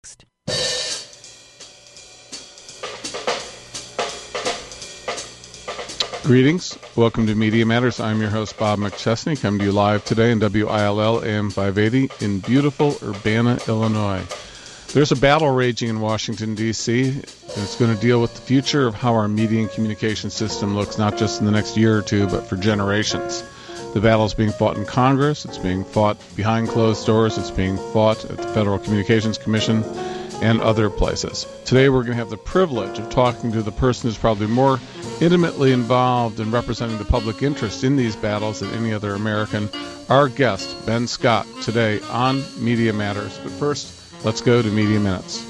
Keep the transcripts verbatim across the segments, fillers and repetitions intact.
Greetings. Welcome to Media Matters. I'm your host, Bob McChesney, coming to you live today in W I L L A M five eighty in beautiful Urbana, Illinois. There's a battle raging in Washington, D C, and it's going to deal with the future of how our media and communication system looks, not just in the next year or two, but for generations. The battle is being fought in Congress. It's being fought behind closed doors. It's being fought at the Federal Communications Commission and other places. Today we're going to have the privilege of talking to the person who's probably more intimately involved in representing the public interest in these battles than any other American, our guest, Ben Scott, today on Media Matters. But first, let's go to Media Minutes.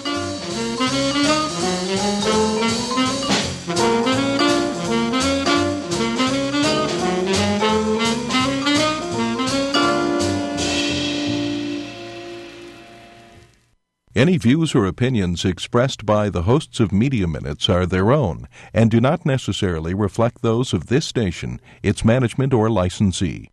Any views or opinions expressed by the hosts of Media Minutes are their own and do not necessarily reflect those of this station, its management, or licensee.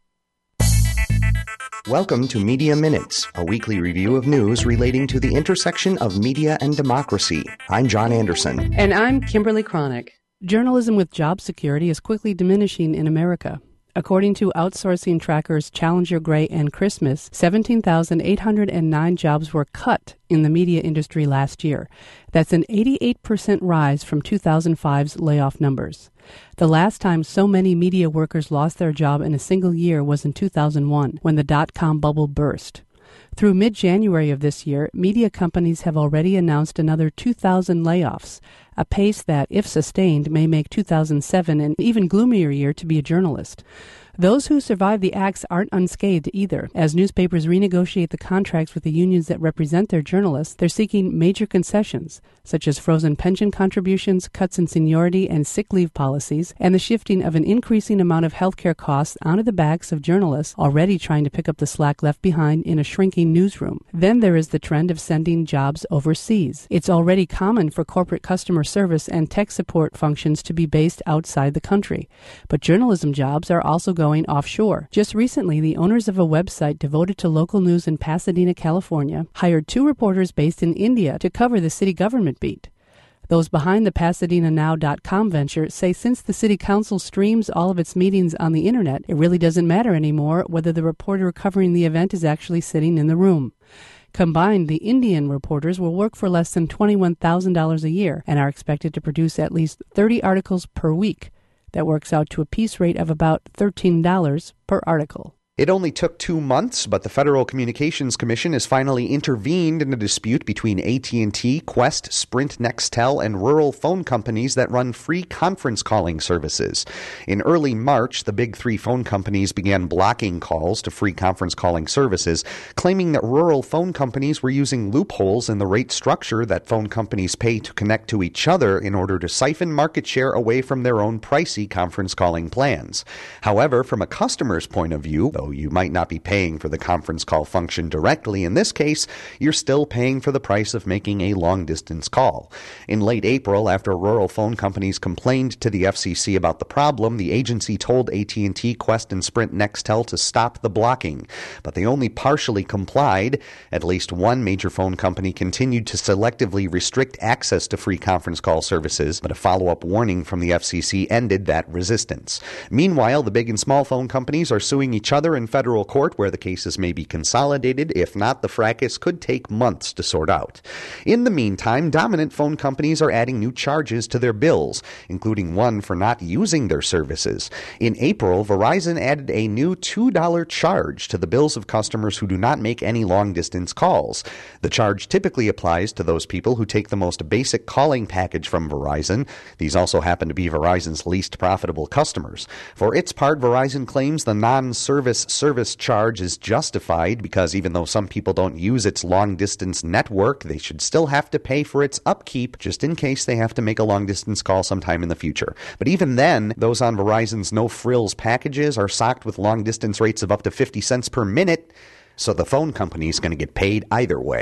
Welcome to Media Minutes, a weekly review of news relating to the intersection of media and democracy. I'm John Anderson. And I'm Kimberly Cronick. Journalism with job security is quickly diminishing in America. According to outsourcing trackers Challenger Gray and Christmas, seventeen thousand eight hundred nine jobs were cut in the media industry last year. That's an eighty-eight percent rise from two thousand five's layoff numbers. The last time so many media workers lost their job in a single year was in two thousand one, when the dot-com bubble burst. Through mid-January of this year, media companies have already announced another two thousand layoffs, a pace that, if sustained, may make two thousand seven an even gloomier year to be a journalist. Those who survive the axe aren't unscathed either. As newspapers renegotiate the contracts with the unions that represent their journalists, they're seeking major concessions, such as frozen pension contributions, cuts in seniority and sick leave policies, and the shifting of an increasing amount of healthcare costs onto the backs of journalists already trying to pick up the slack left behind in a shrinking newsroom. Then there is the trend of sending jobs overseas. It's already common for corporate customer service and tech support functions to be based outside the country. But journalism jobs are also going offshore. Just recently, the owners of a website devoted to local news in Pasadena, California, hired two reporters based in India to cover the city government beat. Those behind the Pasadena Now dot com venture say since the city council streams all of its meetings on the internet, it really doesn't matter anymore whether the reporter covering the event is actually sitting in the room. Combined, the Indian reporters will work for less than twenty-one thousand dollars a year and are expected to produce at least thirty articles per week. That works out to a piece rate of about thirteen dollars per article. It only took two months, but the Federal Communications Commission has finally intervened in a dispute between A T and T, Qwest, Sprint, Nextel, and rural phone companies that run free conference calling services. In early March, the big three phone companies began blocking calls to free conference calling services, claiming that rural phone companies were using loopholes in the rate structure that phone companies pay to connect to each other in order to siphon market share away from their own pricey conference calling plans. However, from a customer's point of view, though you might not be paying for the conference call function directly in this case, you're still paying for the price of making a long-distance call. In late April, after rural phone companies complained to the F C C about the problem, the agency told A T and T, Qwest, and Sprint Nextel to stop the blocking. But they only partially complied. At least one major phone company continued to selectively restrict access to free conference call services, but a follow-up warning from the F C C ended that resistance. Meanwhile, the big and small phone companies are suing each other in federal court, where the cases may be consolidated. If not, the fracas could take months to sort out. In the meantime, dominant phone companies are adding new charges to their bills, including one for not using their services. In April, Verizon added a new two dollars charge to the bills of customers who do not make any long-distance calls. The charge typically applies to those people who take the most basic calling package from Verizon. These also happen to be Verizon's least profitable customers. For its part, Verizon claims the non-service service charge is justified because even though some people don't use its long-distance network, they should still have to pay for its upkeep just in case they have to make a long-distance call sometime in the future. But even then, those on Verizon's no-frills packages are socked with long-distance rates of up to fifty cents per minute, so the phone company is going to get paid either way.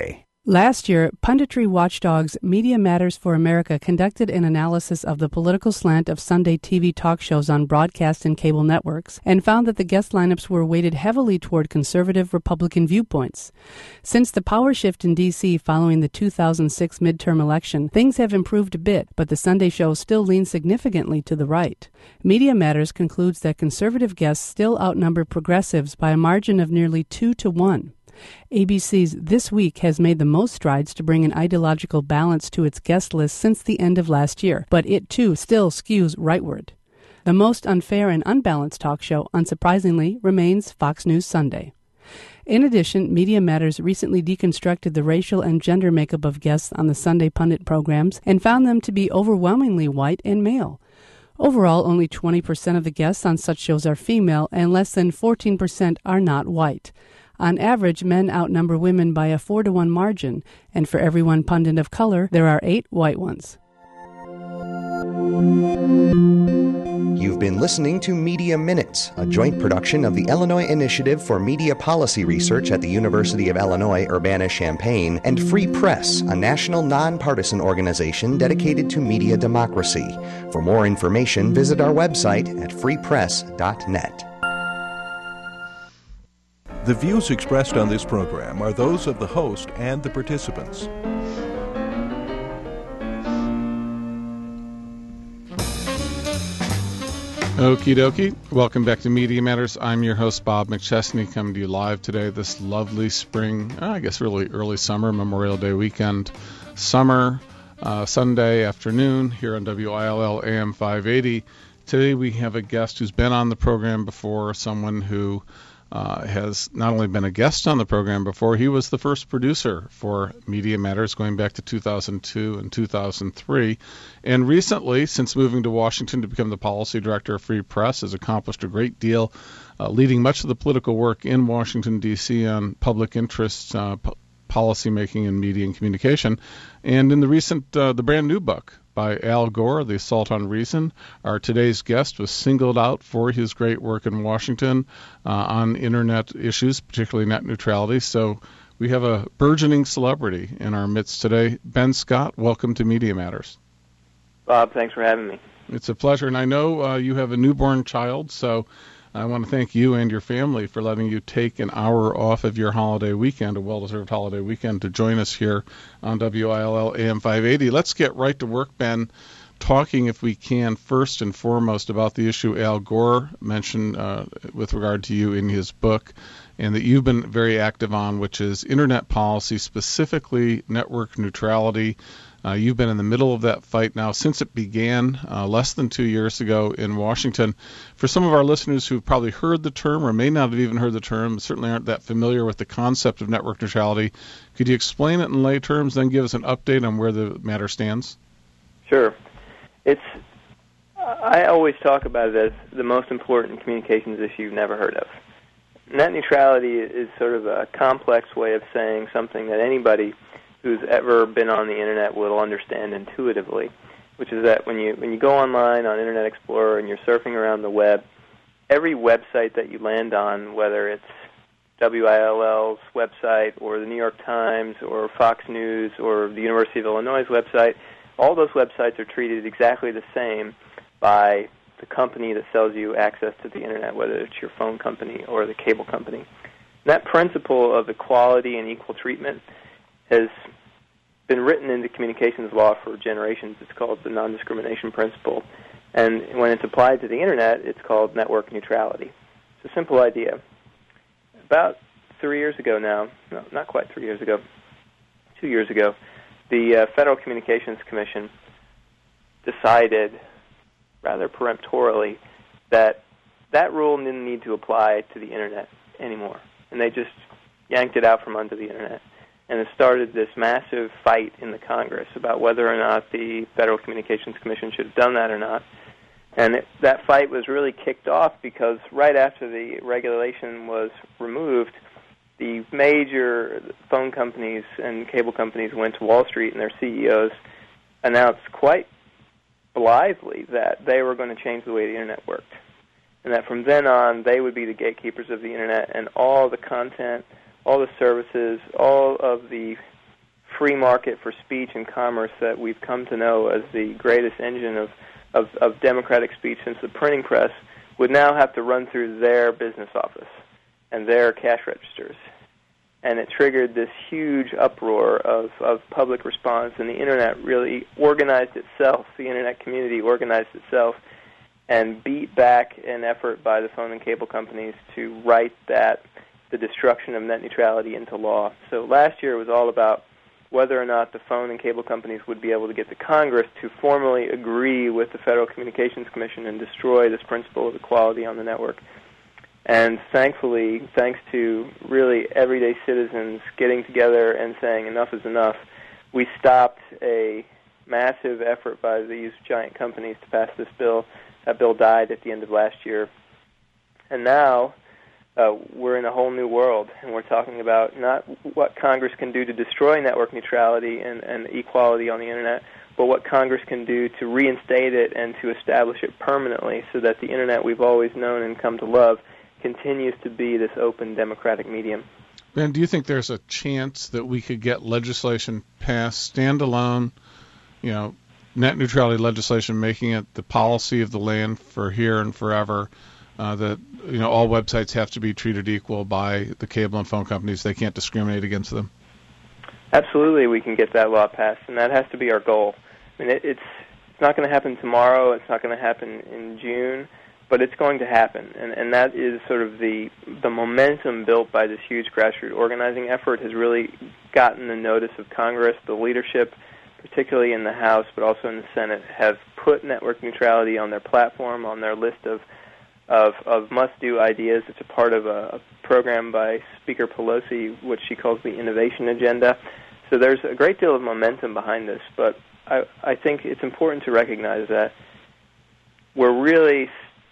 Last year, punditry watchdogs Media Matters for America conducted an analysis of the political slant of Sunday T V talk shows on broadcast and cable networks and found that the guest lineups were weighted heavily toward conservative Republican viewpoints. Since the power shift in D C following the two thousand six midterm election, things have improved a bit, but the Sunday show still leans significantly to the right. Media Matters concludes that conservative guests still outnumber progressives by a margin of nearly two to one. A B C's This Week has made the most strides to bring an ideological balance to its guest list since the end of last year, but it too still skews rightward. The most unfair and unbalanced talk show, unsurprisingly, remains Fox News Sunday. In addition, Media Matters recently deconstructed the racial and gender makeup of guests on the Sunday pundit programs and found them to be overwhelmingly white and male. Overall, only twenty percent of the guests on such shows are female, and less than fourteen percent are not white. On average, men outnumber women by a four to one margin, and for every one pundit of color, there are eight white ones. You've been listening to Media Minutes, a joint production of the Illinois Initiative for Media Policy Research at the University of Illinois Urbana-Champaign and Free Press, a national nonpartisan organization dedicated to media democracy. For more information, visit our website at free press dot net. The views expressed on this program are those of the host and the participants. Okie dokie. Welcome back to Media Matters. I'm your host, Bob McChesney, coming to you live today, this lovely spring, I guess really early summer, Memorial Day weekend, summer, uh, Sunday afternoon here on W I L L A M five eighty. Today we have a guest who's been on the program before, someone who Uh, has not only been a guest on the program before, he was the first producer for Media Matters going back to two thousand two and two thousand three. And recently, since moving to Washington to become the policy director of Free Press, has accomplished a great deal, uh, leading much of the political work in Washington, D C on public interest, uh, p- policy making in media and communication. And in the recent, uh, the brand new book by Al Gore, The Assault on Reason, our today's guest was singled out for his great work in Washington uh, on internet issues, particularly net neutrality. So we have a burgeoning celebrity in our midst today. Ben Scott, welcome to Media Matters. Bob, thanks for having me. It's a pleasure, and I know uh, you have a newborn child, so I want to thank you and your family for letting you take an hour off of your holiday weekend, a well-deserved holiday weekend, to join us here on W I L L A M five eighty. Let's get right to work, Ben, talking, if we can, first and foremost about the issue Al Gore mentioned uh, with regard to you in his book, and that you've been very active on, which is internet policy, specifically network neutrality. Uh, you've been in the middle of that fight now since it began uh, less than two years ago in Washington. For some of our listeners who've probably heard the term or may not have even heard the term, certainly aren't that familiar with the concept of network neutrality, could you explain it in lay terms, then give us an update on where the matter stands? Sure. It's. I always talk about it as the most important communications issue you've never heard of. Net neutrality is sort of a complex way of saying something that anybody who's ever been on the internet will understand intuitively, which is that when you when you go online on Internet Explorer and you're surfing around the web, every website that you land on, whether it's W I L L's website or the New York Times or Fox News or the University of Illinois' website, all those websites are treated exactly the same by the company that sells you access to the internet, whether it's your phone company or the cable company. And that principle of equality and equal treatment has been written into communications law for generations. It's called the non-discrimination principle. And when it's applied to the internet, it's called network neutrality. It's a simple idea. About three years ago now, no, not quite three years ago, two years ago, the uh, Federal Communications Commission decided rather peremptorily that that rule didn't need to apply to the internet anymore. And they just yanked it out from under the internet. And it started this massive fight in the Congress about whether or not the Federal Communications Commission should have done that or not. And it, that fight was really kicked off because right after the regulation was removed, the major phone companies and cable companies went to Wall Street, and their C E Os announced quite blithely that they were going to change the way the internet worked, and that from then on they would be the gatekeepers of the internet, and all the content, all the services, all of the free market for speech and commerce that we've come to know as the greatest engine of, of, of democratic speech since the printing press would now have to run through their business office and their cash registers. And it triggered this huge uproar of, of public response, and the Internet really organized itself, the Internet community organized itself, and beat back an effort by the phone and cable companies to write that, the destruction of net neutrality, into law. So last year it was all about whether or not the phone and cable companies would be able to get the Congress to formally agree with the Federal Communications Commission and destroy this principle of equality on the network. And thankfully, thanks to really everyday citizens getting together and saying enough is enough, we stopped a massive effort by these giant companies to pass this bill. That bill died at the end of last year. And now uh, we're in a whole new world, and we're talking about not what Congress can do to destroy network neutrality and, and equality on the Internet, but what Congress can do to reinstate it and to establish it permanently so that the Internet we've always known and come to love continues to be this open democratic medium. Ben, do you think there's a chance that we could get legislation passed, standalone, you know, net neutrality legislation, making it the policy of the land for here and forever, uh, that, you know, all websites have to be treated equal by the cable and phone companies? They can't discriminate against them? Absolutely, we can get that law passed, and that has to be our goal. I mean, it, it's it's not going to happen tomorrow. It's not going to happen in June. But it's going to happen, and, and that is sort of the the momentum built by this huge grassroots organizing effort has really gotten the notice of Congress. The leadership, particularly in the House, but also in the Senate, have put network neutrality on their platform, on their list of of, of must-do ideas. It's a part of a, a program by Speaker Pelosi, which she calls the Innovation Agenda. So there's a great deal of momentum behind this, but I, I think it's important to recognize that we're really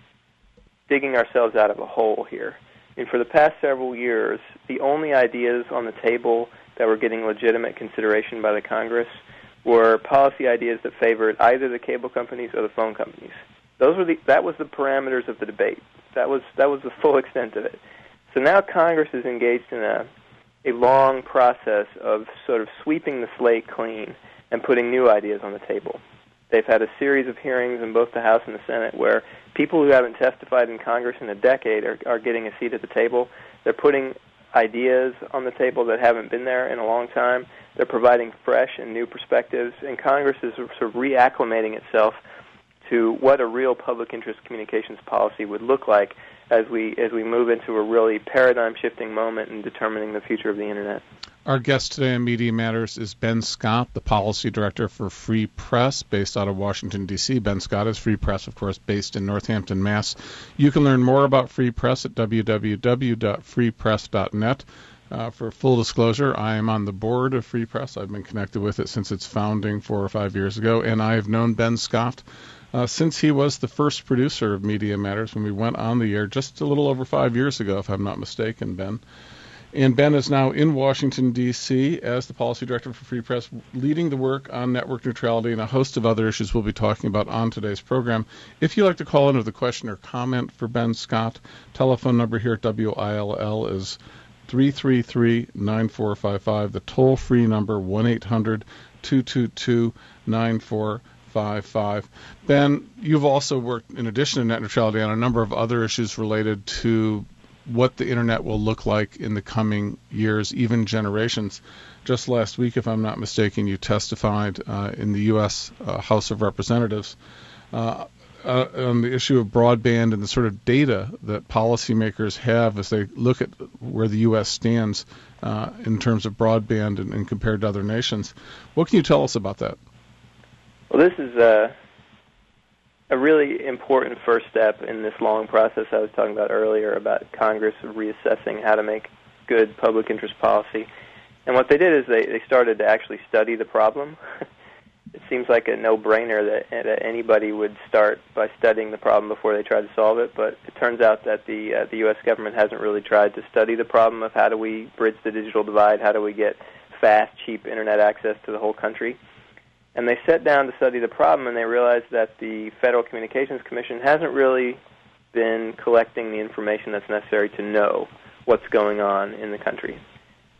digging ourselves out of a hole here. I mean, for the past several years, the only ideas on the table that were getting legitimate consideration by the Congress were policy ideas that favored either the cable companies or the phone companies. Those were the that was the parameters of the debate. That was that was the full extent of it. So now Congress is engaged in a a long process of sort of sweeping the slate clean and putting new ideas on the table. They've had a series of hearings in both the House and the Senate where people who haven't testified in Congress in a decade are, are getting a seat at the table. They're putting ideas on the table that haven't been there in a long time. They're providing fresh and new perspectives, and Congress is sort of reacclimating itself to what a real public interest communications policy would look like as we as we move into a really paradigm-shifting moment in determining the future of the Internet. Our guest today on Media Matters is Ben Scott, the Policy Director for Free Press, based out of Washington, D C Ben Scott is Free Press, of course, based in Northampton, Mass. You can learn more about Free Press at w w w dot free press dot net. Uh, for full disclosure, I am on the board of Free Press. I've been connected with it since its founding four or five years ago, and I have known Ben Scott uh, since he was the first producer of Media Matters when we went on the air just a little over five years ago, if I'm not mistaken, Ben. And Ben is now in Washington, D C as the Policy Director for Free Press, leading the work on network neutrality and a host of other issues we'll be talking about on today's program. If you'd like to call in with a question or comment for Ben Scott, telephone number here at W I L L is three three three, nine four five five. The toll-free number, one eight hundred, two two two, nine four five five. Ben, you've also worked, in addition to net neutrality, on a number of other issues related to what the Internet will look like in the coming years, even generations. Just last week, if I'm not mistaken, you testified uh, in the U S Uh, House of Representatives uh, uh, on the issue of broadband and the sort of data that policymakers have as they look at where the U S stands uh, in terms of broadband and, and compared to other nations. What can you tell us about that? Well, this is a, a really important first step in this long process I was talking about earlier about Congress reassessing how to make good public interest policy. And what they did is they, they started to actually study the problem. It seems like a no-brainer that, that anybody would start by studying the problem before they try to solve it, but it turns out that the uh, the U S government hasn't really tried to study the problem of how do we bridge the digital divide, how do we get fast, cheap Internet access to the whole country. And they sat down to study the problem, and they realized that the Federal Communications Commission hasn't really been collecting the information that's necessary to know what's going on in the country.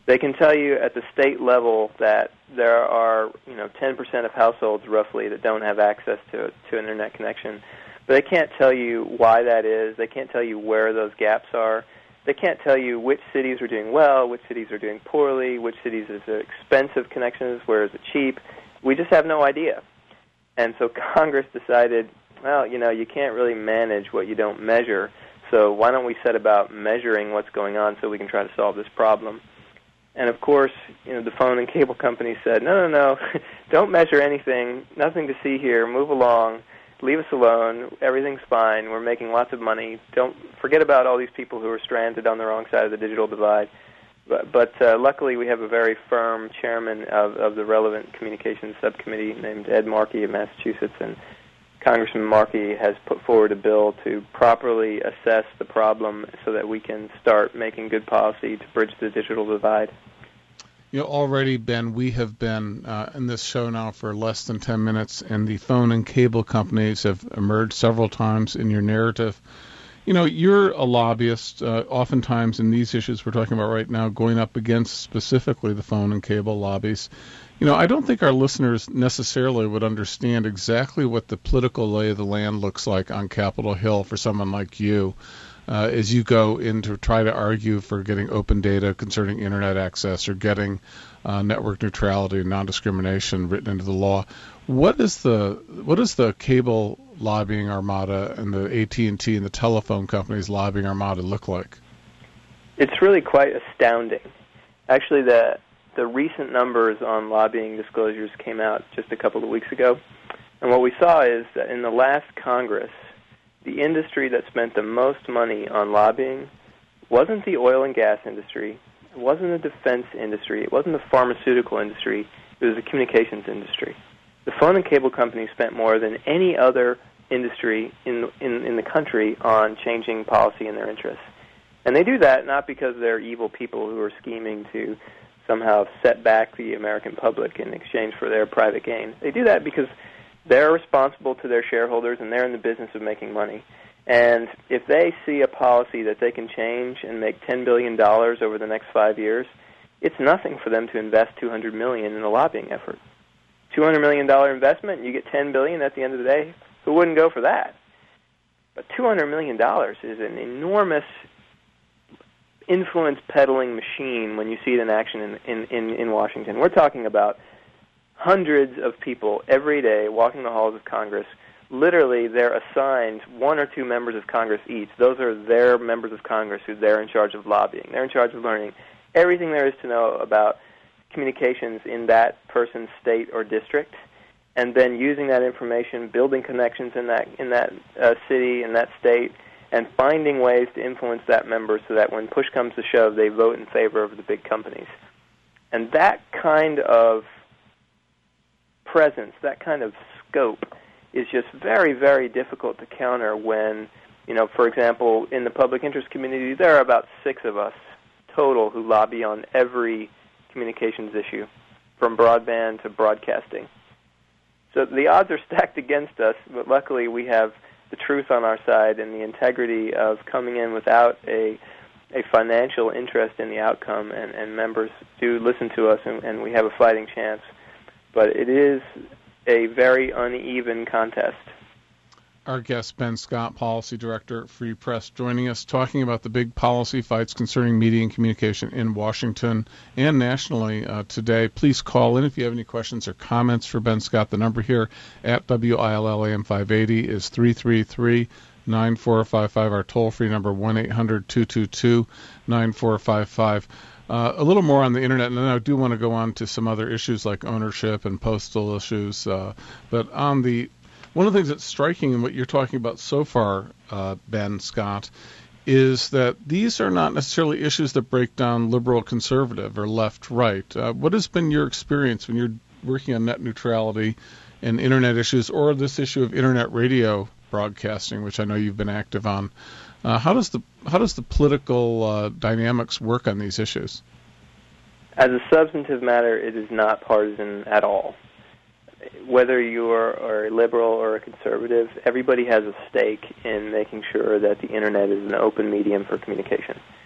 They can tell you at the state level that there are, you know, ten percent of households roughly that don't have access to to an internet connection. But they can't tell you why that is. They can't tell you where those gaps are. They can't tell you which cities are doing well, which cities are doing poorly, which cities is expensive connections, where is it cheap. We just have no idea. And so Congress decided, well, you know, you can't really manage what you don't measure, so why don't we set about measuring what's going on so we can try to solve this problem. And, of course, you know, the phone and cable companies said, no, no, no, don't measure anything, nothing to see here, move along, leave us alone, everything's fine, we're making lots of money, don't forget about all these people who are stranded on the wrong side of the digital divide. But, but uh, luckily we have a very firm chairman of, of the relevant communications subcommittee named Ed Markey of Massachusetts, and Congressman Markey has put forward a bill to properly assess the problem so that we can start making good policy to bridge the digital divide. You know, already, Ben, we have been uh, in this show now for less than ten minutes, and the phone and cable companies have emerged several times in your narrative. You know, you're a lobbyist, uh, oftentimes in these issues we're talking about right now, going up against specifically the phone and cable lobbies. You know, I don't think our listeners necessarily would understand exactly what the political lay of the land looks like on Capitol Hill for someone like you. Uh, as you go in to try to argue for getting open data concerning internet access or getting uh, network neutrality and non-discrimination written into the law, what is the what is the cable lobbying armada and the A T and T and the telephone companies lobbying armada look like? It's really quite astounding. Actually, the the recent numbers on lobbying disclosures came out just a couple of weeks ago, and what we saw is that in the last Congress, the industry that spent the most money on lobbying wasn't the oil and gas industry, it wasn't the defense industry, it wasn't the pharmaceutical industry, it was the communications industry. The phone and cable companies spent more than any other industry in, in, in the country on changing policy in their interests. And they do that not because they're evil people who are scheming to somehow set back the American public in exchange for their private gain. They do that because they're responsible to their shareholders, and they're in the business of making money. And if they see a policy that they can change and make ten billion dollars over the next five years, it's nothing for them to invest two hundred million dollars in a lobbying effort. two hundred million dollars investment, you get ten billion dollars at the end of the day. Who wouldn't go for that? But two hundred million dollars is an enormous influence peddling machine when you see it in action in, in, in, in Washington. We're talking about hundreds of people every day walking the halls of Congress. Literally, they're assigned one or two members of Congress each. Those are their members of Congress who they're in charge of lobbying. They're in charge of learning everything there is to know about communications in that person's state or district, and then using that information, building connections in that in that uh, city, in that state, and finding ways to influence that member so that when push comes to shove, they vote in favor of the big companies. And that kind of presence, that kind of scope is just very, very difficult to counter when, you know, for example, in the public interest community, there are about six of us total who lobby on every communications issue, from broadband to broadcasting. So the odds are stacked against us, but luckily we have the truth on our side and the integrity of coming in without a a financial interest in the outcome, and, and members do listen to us, and, and we have a fighting chance. But it is a very uneven contest. Our guest, Ben Scott, Policy Director at Free Press, joining us, talking about the big policy fights concerning media and communication in Washington and nationally uh, today. Please call in if you have any questions or comments for Ben Scott. The number here at W I L L A M five eighty is three three three, nine four five five. Our toll-free number, one eight hundred two two two nine four five five. Uh, a little more on the internet, and then I do want to go on to some other issues like ownership and postal issues. Uh, but on the one of the things that's striking in what you're talking about so far, uh, Ben Scott, is that these are not necessarily issues that break down liberal conservative or left right. Uh, what has been your experience when you're working on net neutrality and internet issues, or this issue of internet radio broadcasting, which I know you've been active on? Uh, how does the how does the political uh, dynamics work on these issues? As a substantive matter, it is not partisan at all. Whether you are a liberal or a conservative, everybody has a stake in making sure that the internet is an open medium for communication.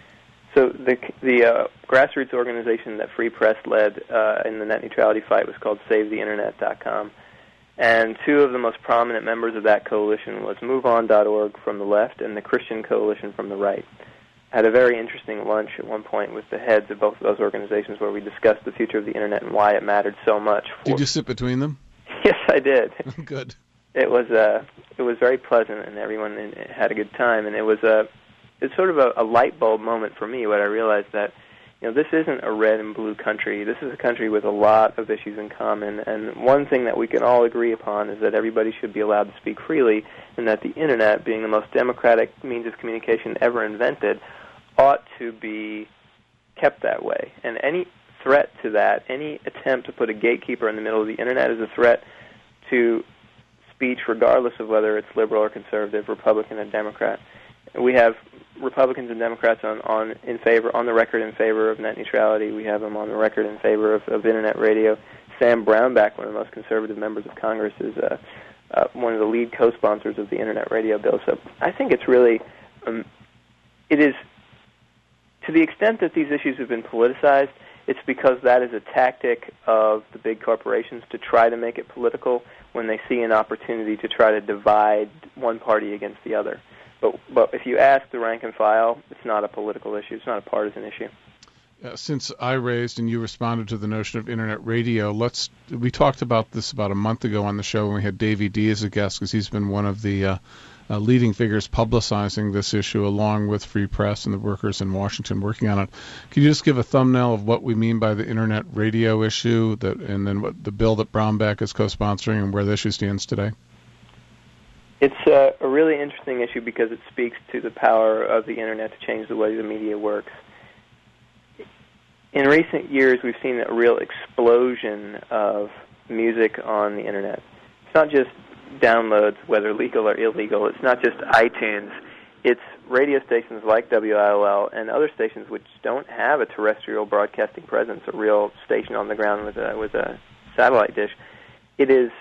So the the uh, grassroots organization that Free Press led uh, in the net neutrality fight was called Save The Internet dot com. And two of the most prominent members of that coalition was move on dot org from the left and the Christian Coalition from the right. I had a very interesting lunch at one point with the heads of both of those organizations where we discussed the future of the Internet and why it mattered so much. For... Did you sit between them? Yes, I did. Good. It was uh, it was very pleasant, and everyone in, had a good time. And it was a it's sort of a, a light bulb moment for me when I realized that, you know, this isn't a red and blue country. This is a country with a lot of issues in common. And one thing that we can all agree upon is that everybody should be allowed to speak freely, and that the Internet, being the most democratic means of communication ever invented, ought to be kept that way. And any threat to that, any attempt to put a gatekeeper in the middle of the Internet is a threat to speech, regardless of whether it's liberal or conservative, Republican or Democrat. We have Republicans and Democrats on, on in favor on the record in favor of net neutrality. We have them on the record in favor of, of Internet radio. Sam Brownback, one of the most conservative members of Congress, is uh, uh, one of the lead co-sponsors of the Internet radio bill. So I think it's really, um, it is, to the extent that these issues have been politicized, it's because that is a tactic of the big corporations to try to make it political when they see an opportunity to try to divide one party against the other. But, but if you ask the rank and file, it's not a political issue. It's not a partisan issue. Uh, since I raised and you responded to the notion of Internet radio, let's we talked about this about a month ago on the show when we had Davey D as a guest, because he's been one of the uh, uh, leading figures publicizing this issue along with Free Press and the workers in Washington working on it. Can you just give a thumbnail of what we mean by the Internet radio issue, that, and then what the bill that Brownback is co-sponsoring and where the issue stands today? It's uh, a really interesting issue because it speaks to the power of the Internet to change the way the media works. In recent years, we've seen a real explosion of music on the Internet. It's not just downloads, whether legal or illegal. It's not just iTunes. It's radio stations like W I L L and other stations which don't have a terrestrial broadcasting presence, a real station on the ground with a, with a satellite dish. It is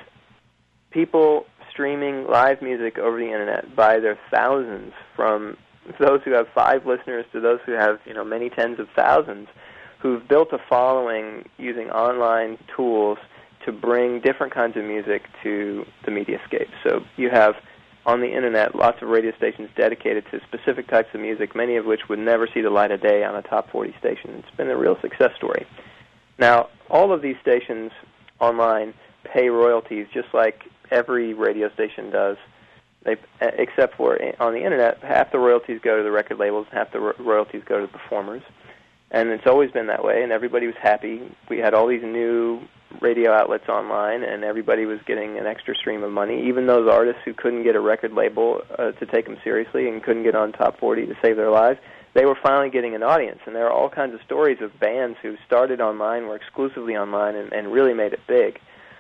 people streaming live music over the Internet by their thousands, from those who have five listeners to those who have, you know, many tens of thousands, who've built a following using online tools to bring different kinds of music to the mediascape. So you have on the Internet lots of radio stations dedicated to specific types of music, many of which would never see the light of day on a top forty station. It's been a real success story. Now, all of these stations online pay royalties just like every radio station does, they, except for on the Internet, half the royalties go to the record labels, half the ro- royalties go to the performers. And it's always been that way, and everybody was happy. We had all these new radio outlets online, and everybody was getting an extra stream of money. Even those artists who couldn't get a record label uh, to take them seriously and couldn't get on top forty to save their lives, they were finally getting an audience. And there are all kinds of stories of bands who started online, were exclusively online, and, and really made it big.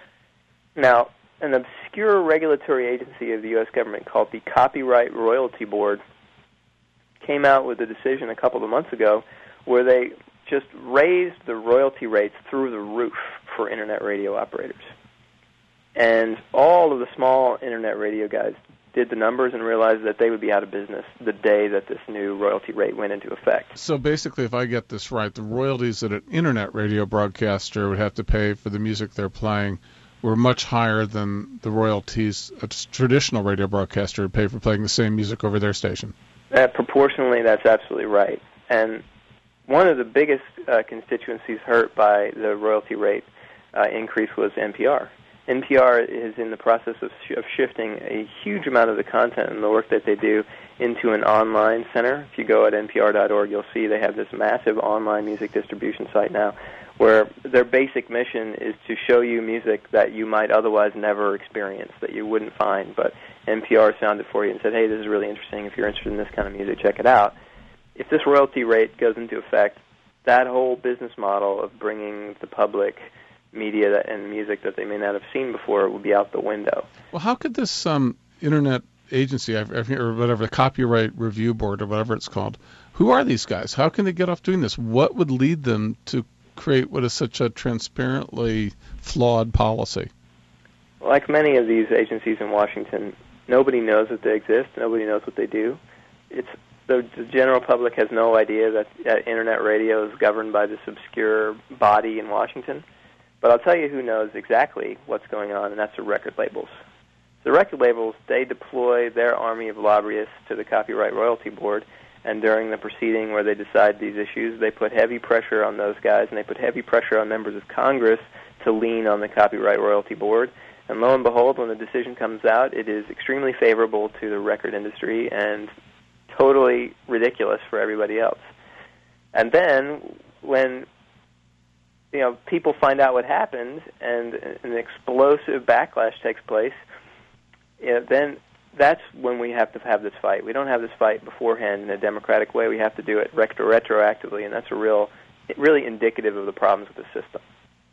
Now, an obscure regulatory agency of the U S government called the Copyright Royalty Board came out with a decision a couple of months ago where they just raised the royalty rates through the roof for Internet radio operators. And all of the small Internet radio guys did the numbers and realized that they would be out of business the day that this new royalty rate went into effect. So basically, if I get this right, the royalties that an Internet radio broadcaster would have to pay for the music they're playing were much higher than the royalties a traditional radio broadcaster would pay for playing the same music over their station. Uh, proportionally, that's absolutely right. And one of the biggest uh, constituencies hurt by the royalty rate uh, increase was N P R. N P R is in the process of, sh- of shifting a huge amount of the content and the work that they do into an online center. If you go at N P R dot org, you'll see they have this massive online music distribution site now where their basic mission is to show you music that you might otherwise never experience, that you wouldn't find. But N P R sounded for you and said, hey, this is really interesting. If you're interested in this kind of music, check it out. If this royalty rate goes into effect, that whole business model of bringing the public media that, and music that they may not have seen before will be out the window. Well, how could this um, Internet agency, or whatever, the Copyright Review Board or whatever it's called, who are these guys? How can they get off doing this? What would lead them to create what is such a transparently flawed policy? Like many of these agencies in Washington, nobody knows that they exist. Nobody knows what they do. It's So the general public has no idea that uh, Internet radio is governed by this obscure body in Washington. But I'll tell you who knows exactly what's going on, and that's the record labels. The record labels, they deploy their army of lobbyists to the Copyright Royalty Board, and during the proceeding where they decide these issues, they put heavy pressure on those guys, and they put heavy pressure on members of Congress to lean on the Copyright Royalty Board. And lo and behold, when the decision comes out, it is extremely favorable to the record industry and totally ridiculous for everybody else. And then when you know people find out what happened and an explosive backlash takes place, you know, then that's when we have to have this fight. We don't have this fight beforehand in a democratic way. We have to do it retro- retroactively, and that's a real, really indicative of the problems with the system.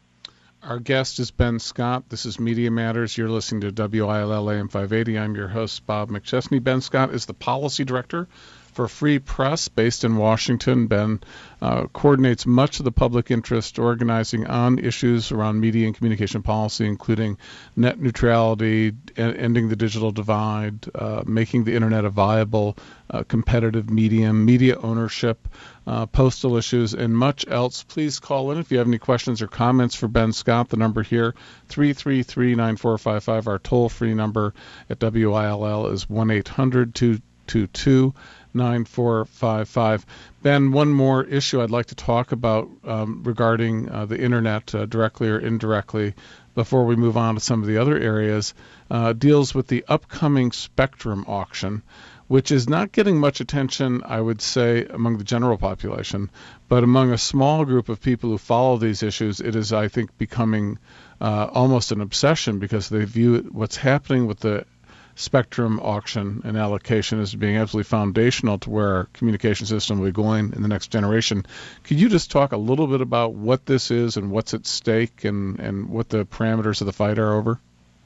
Our guest is Ben Scott. This is Media Matters. You're listening to W I L L A M five eighty. I'm your host, Bob McChesney. Ben Scott is the policy director for Free Press based in Washington. Ben uh, coordinates much of the public interest organizing on issues around media and communication policy, including net neutrality, ending the digital divide, uh, making the Internet a viable, uh, competitive medium, media ownership, uh, postal issues, and much else. Please call in if you have any questions or comments for Ben Scott. The number here, three three three, nine four five five. Our toll-free number at W I L L is one eight hundred, two two two, nine four five five. Ben, one more issue I'd like to talk about um, regarding uh, the Internet, uh, directly or indirectly, before we move on to some of the other areas, uh, deals with the upcoming spectrum auction, which is not getting much attention, I would say, among the general population, but among a small group of people who follow these issues, it is, I think, becoming uh, almost an obsession because they view what's happening with the spectrum auction and allocation as being absolutely foundational to where our communication system will be going in the next generation. Could you just talk a little bit about what this is and what's at stake and, and what the parameters of the fight are over?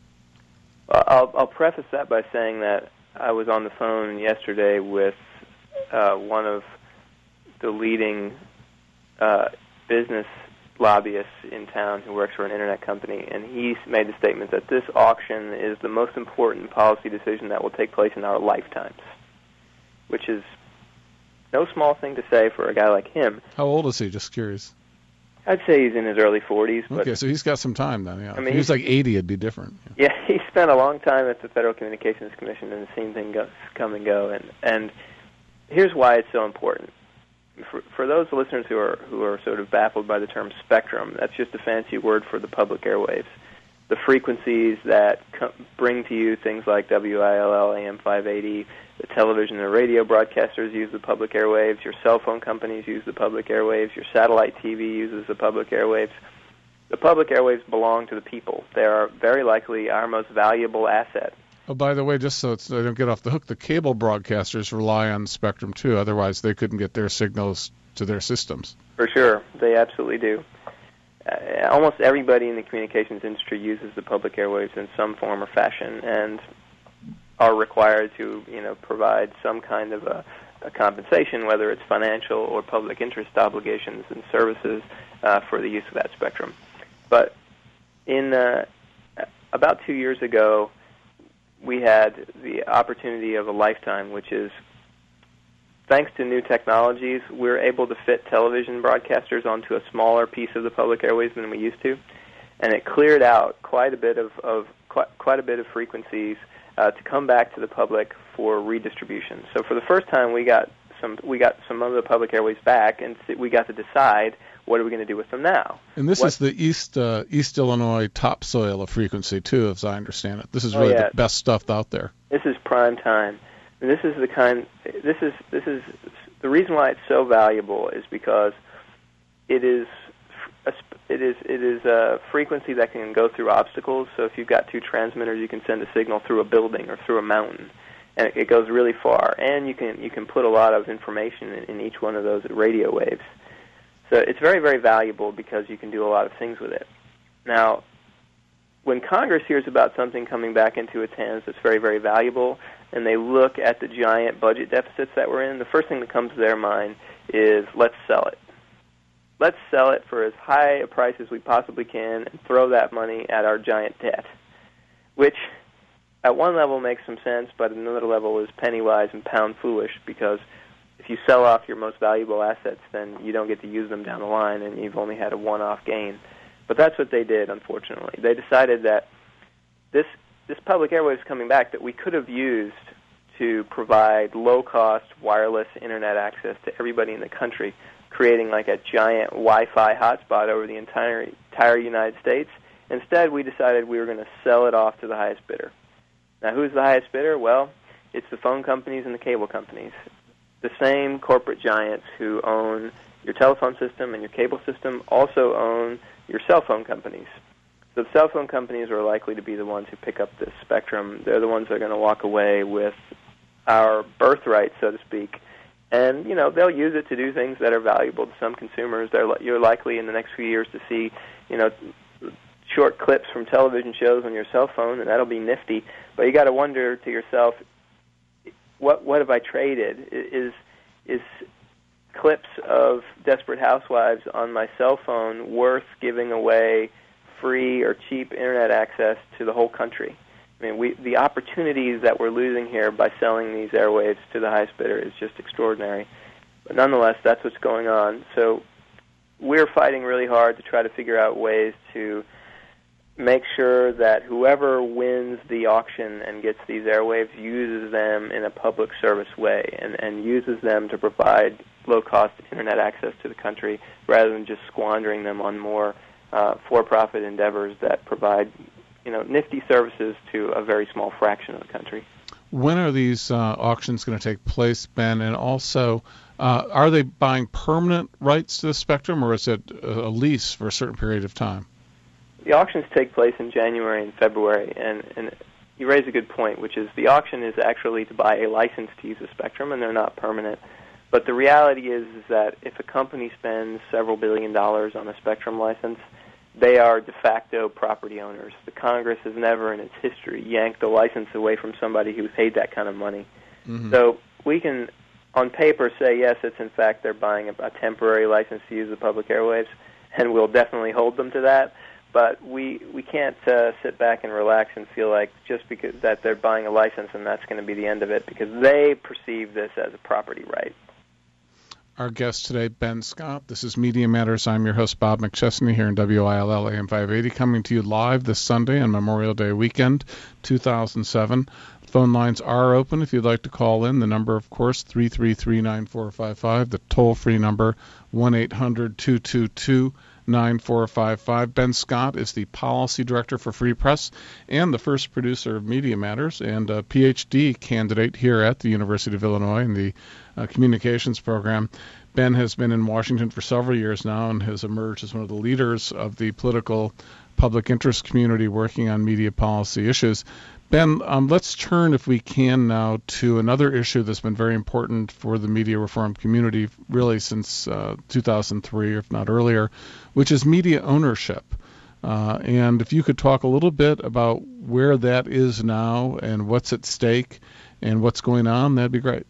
I'll, I'll preface that by saying that I was on the phone yesterday with uh, one of the leading uh, business lobbyists in town who works for an internet company, and he made the statement that this auction is the most important policy decision that will take place in our lifetimes, which is no small thing to say for a guy like him. How old is he? Just curious. I'd say he's in his early forties. But okay, so he's got some time then. Yeah. I mean, if he was like eighty, it'd be different. Yeah. yeah, he spent a long time at the Federal Communications Commission and seen things go, come and go. And, and here's why it's so important. For, for those listeners who are who are sort of baffled by the term spectrum, that's just a fancy word for the public airwaves. The frequencies that co- bring to you things like W I L L A M five eighty, the television and radio broadcasters use the public airwaves, your cell phone companies use the public airwaves, your satellite T V uses the public airwaves. The public airwaves belong to the people. They are very likely our most valuable asset. Oh, by the way, just so it's, they don't get off the hook, the cable broadcasters rely on spectrum too. Otherwise, they couldn't get their signals to their systems. For sure, they absolutely do. Uh, almost everybody in the communications industry uses the public airwaves in some form or fashion, and are required to, you know, provide some kind of a, a compensation, whether it's financial or public interest obligations and services uh, for the use of that spectrum. But in uh, about two years ago, we had the opportunity of a lifetime, which is, thanks to new technologies, we're able to fit television broadcasters onto a smaller piece of the public airways than we used to, and it cleared out quite a bit of, of quite, quite a bit of frequencies uh, to come back to the public for redistribution. So for the first time, we got some we got some of the public airways back, and we got to decide what are we going to do with them now. And this what? is the East uh, East Illinois topsoil of frequency too, as I understand it. This is Oh, really yeah. the best stuff out there. This is prime time. And this is the kind. This is this is the reason why it's so valuable is because it is a, it is it is a frequency that can go through obstacles. So if you've got two transmitters, you can send a signal through a building or through a mountain, and it, it goes really far. And you can you can put a lot of information in, in each one of those radio waves. So it's very very valuable because you can do a lot of things with it. Now, when Congress hears about something coming back into its hands that's very very valuable, and they look at the giant budget deficits that we're in, the first thing that comes to their mind is, let's sell it. Let's sell it for as high a price as we possibly can and throw that money at our giant debt, which at one level makes some sense, but at another level is penny wise and pound foolish, because if you sell off your most valuable assets, then you don't get to use them down the line, and you've only had a one-off gain. But that's what they did, unfortunately. They decided that this this public airwaves coming back that we could have used to provide low-cost wireless internet access to everybody in the country, creating like a giant Wi-Fi hotspot over the entire entire United States. Instead, we decided we were going to sell it off to the highest bidder. Now, who's the highest bidder? Well, it's the phone companies and the cable companies. The same corporate giants who own your telephone system and your cable system also own your cell phone companies. So the cell phone companies are likely to be the ones who pick up this spectrum. They're the ones that are going to walk away with our birthright, so to speak. And, you know, they'll use it to do things that are valuable to some consumers. They're, you're likely in the next few years to see, you know, short clips from television shows on your cell phone, and that'll be nifty. But you got to wonder to yourself, what what have I traded? Is is clips of Desperate Housewives on my cell phone worth giving away free or cheap internet access to the whole country? I mean, we, the opportunities that we're losing here by selling these airwaves to the highest bidder is just extraordinary. But nonetheless, that's what's going on. So we're fighting really hard to try to figure out ways to make sure that whoever wins the auction and gets these airwaves uses them in a public service way and, and uses them to provide low-cost internet access to the country rather than just squandering them on more uh, for-profit endeavors that provide, you know, nifty services to a very small fraction of the country. When are these uh, auctions going to take place, Ben? And also, uh, are they buying permanent rights to the spectrum, or is it a lease for a certain period of time? The auctions take place in January and February, and, and you raise a good point, which is the auction is actually to buy a license to use the spectrum, and they're not permanent. But the reality is, is that if a company spends several billion dollars on a spectrum license, they are de facto property owners. The Congress has never in its history yanked the license away from somebody who paid that kind of money. Mm-hmm. So we can, on paper, say, yes, it's in fact they're buying a, a temporary license to use the public airwaves, and we'll definitely hold them to that. But we we can't uh, sit back and relax and feel like just because that they're buying a license and that's going to be the end of it, because they perceive this as a property right. Our guest today, Ben Scott. This is Media Matters. I'm your host, Bob McChesney, here in W I L L A M five eighty, coming to you live this Sunday on Memorial Day weekend, two thousand seven. Phone lines are open if you'd like to call in. The number, of course, three three three, nine four five five. The toll-free number, one eight hundred, two two two, nine four five five. Ben Scott is the Policy Director for Free Press and the first producer of Media Matters, and a P H D candidate here at the University of Illinois in the uh, Communications program. Ben has been in Washington for several years now and has emerged as one of the leaders of the political public interest community working on media policy issues. Ben, um, let's turn, if we can now, to another issue that's been very important for the media reform community really since uh, two thousand three, if not earlier, which is media ownership. Uh, and if you could talk a little bit about where that is now and what's at stake and what's going on, that'd be great.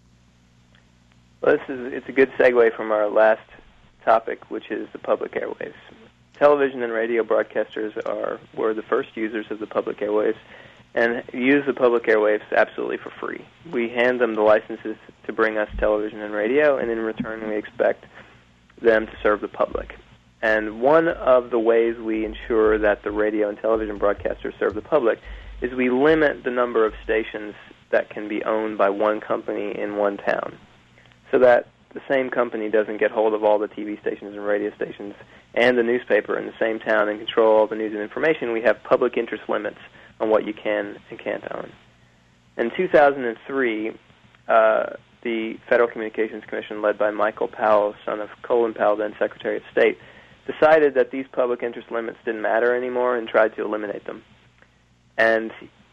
Well, this is it's a good segue from our last topic, which is the public airwaves. Television and radio broadcasters are were the first users of the public airwaves, and use the public airwaves absolutely for free. We hand them the licenses to bring us television and radio, and in return we expect them to serve the public. And one of the ways we ensure that the radio and television broadcasters serve the public is we limit the number of stations that can be owned by one company in one town, so that the same company doesn't get hold of all the T V stations and radio stations and the newspaper in the same town and control all the news and information. We have public interest limits on what you can and can't own. In two thousand three, uh, the Federal Communications Commission, led by Michael Powell, son of Colin Powell, then Secretary of State, decided that these public interest limits didn't matter anymore and tried to eliminate them. And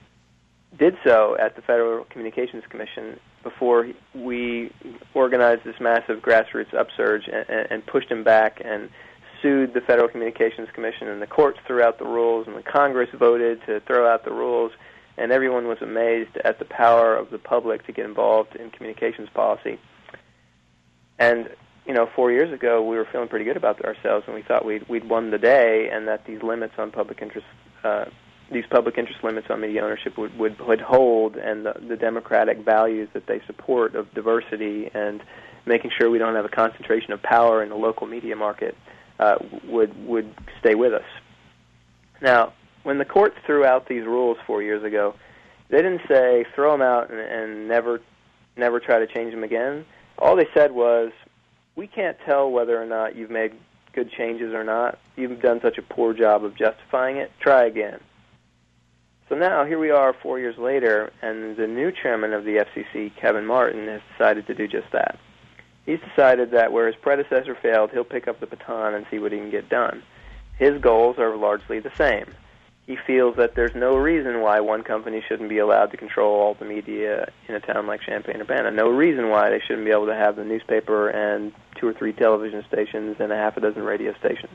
did so at the Federal Communications Commission before we organized this massive grassroots upsurge and, and pushed him back and sued the Federal Communications Commission, and the courts threw out the rules, and the Congress voted to throw out the rules, and everyone was amazed at the power of the public to get involved in communications policy. And, you know, four years ago, we were feeling pretty good about ourselves, and we thought we'd, we'd won the day, and that these limits on public interest uh, these public interest limits on media ownership would, would, would hold, and the, the democratic values that they support of diversity and making sure we don't have a concentration of power in the local media market uh, would would stay with us. Now, when the court threw out these rules four years ago, they didn't say throw them out and, and never never try to change them again. All they said was, we can't tell whether or not you've made good changes or not. You've done such a poor job of justifying it. Try again. So now, here we are four years later, and the new chairman of the F C C, Kevin Martin, has decided to do just that. He's decided that where his predecessor failed, he'll pick up the baton and see what he can get done. His goals are largely the same. He feels that there's no reason why one company shouldn't be allowed to control all the media in a town like Champaign-Urbana. No reason why they shouldn't be able to have the newspaper and two or three television stations and a half a dozen radio stations.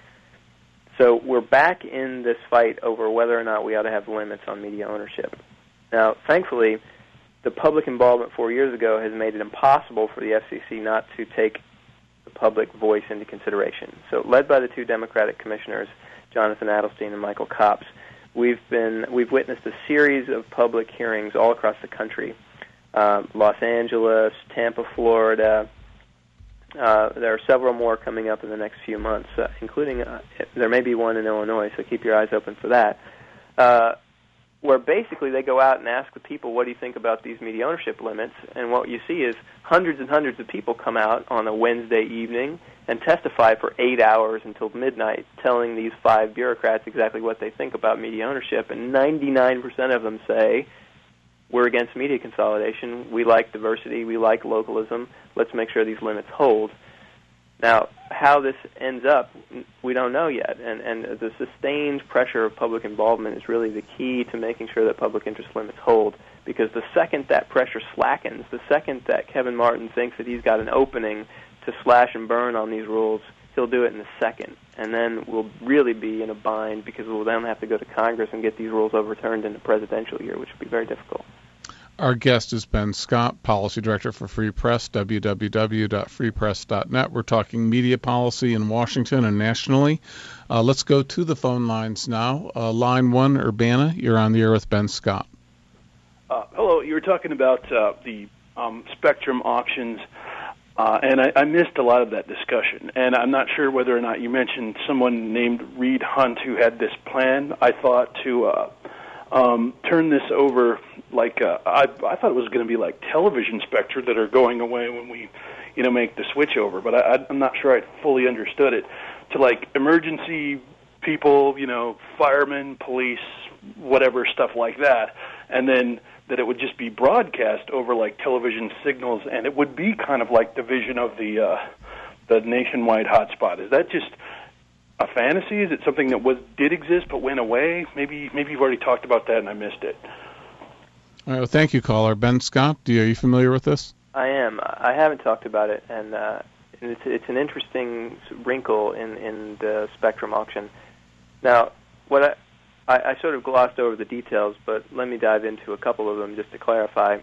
So we're back in this fight over whether or not we ought to have limits on media ownership. Now, thankfully, the public involvement four years ago has made it impossible for the F C C not to take the public voice into consideration. So led by the two Democratic commissioners, Jonathan Adelstein and Michael Copps, we've been we've witnessed a series of public hearings all across the country. Uh, Los Angeles, Tampa, Florida. Uh, there are several more coming up in the next few months, uh, including uh, there may be one in Illinois, so keep your eyes open for that, uh, where basically they go out and ask the people, what do you think about these media ownership limits? And what you see is hundreds and hundreds of people come out on a Wednesday evening and testify for eight hours until midnight, telling these five bureaucrats exactly what they think about media ownership, and ninety-nine percent of them say, we're against media consolidation, we like diversity, we like localism, let's make sure these limits hold. Now, how this ends up, we don't know yet, and, and the sustained pressure of public involvement is really the key to making sure that public interest limits hold, because the second that pressure slackens, the second that Kevin Martin thinks that he's got an opening to slash and burn on these rules, he'll do it in a second, and then we'll really be in a bind because we'll then have to go to Congress and get these rules overturned in the presidential year, which would be very difficult. Our guest is Ben Scott, Policy Director for Free Press, w w w dot free press dot net. We're talking media policy in Washington and nationally. Uh, let's go to the phone lines now. Uh, line one, Urbana, you're on the air with Ben Scott. Uh, hello, you were talking about uh, the um, spectrum auctions, uh, and I, I missed a lot of that discussion. And I'm not sure whether or not you mentioned someone named Reed Hundt who had this plan, I thought, to uh, um, turn this over. Like uh, I, I thought it was going to be like television spectra that are going away when we, you know, make the switch over. But I, I'm not sure I fully understood it. To like emergency people, you know, firemen, police, whatever, stuff like that, and then that it would just be broadcast over like television signals, and it would be kind of like the vision of the uh, the nationwide hotspot. Is that just a fantasy? Is it something that was did exist but went away? Maybe maybe you've already talked about that and I missed it. All right, well, thank you, caller. Ben Scott, are you familiar with this? I am. I haven't talked about it, and uh, it's, it's an interesting wrinkle in, in the spectrum auction. Now, what I, I, I sort of glossed over the details, but let me dive into a couple of them just to clarify.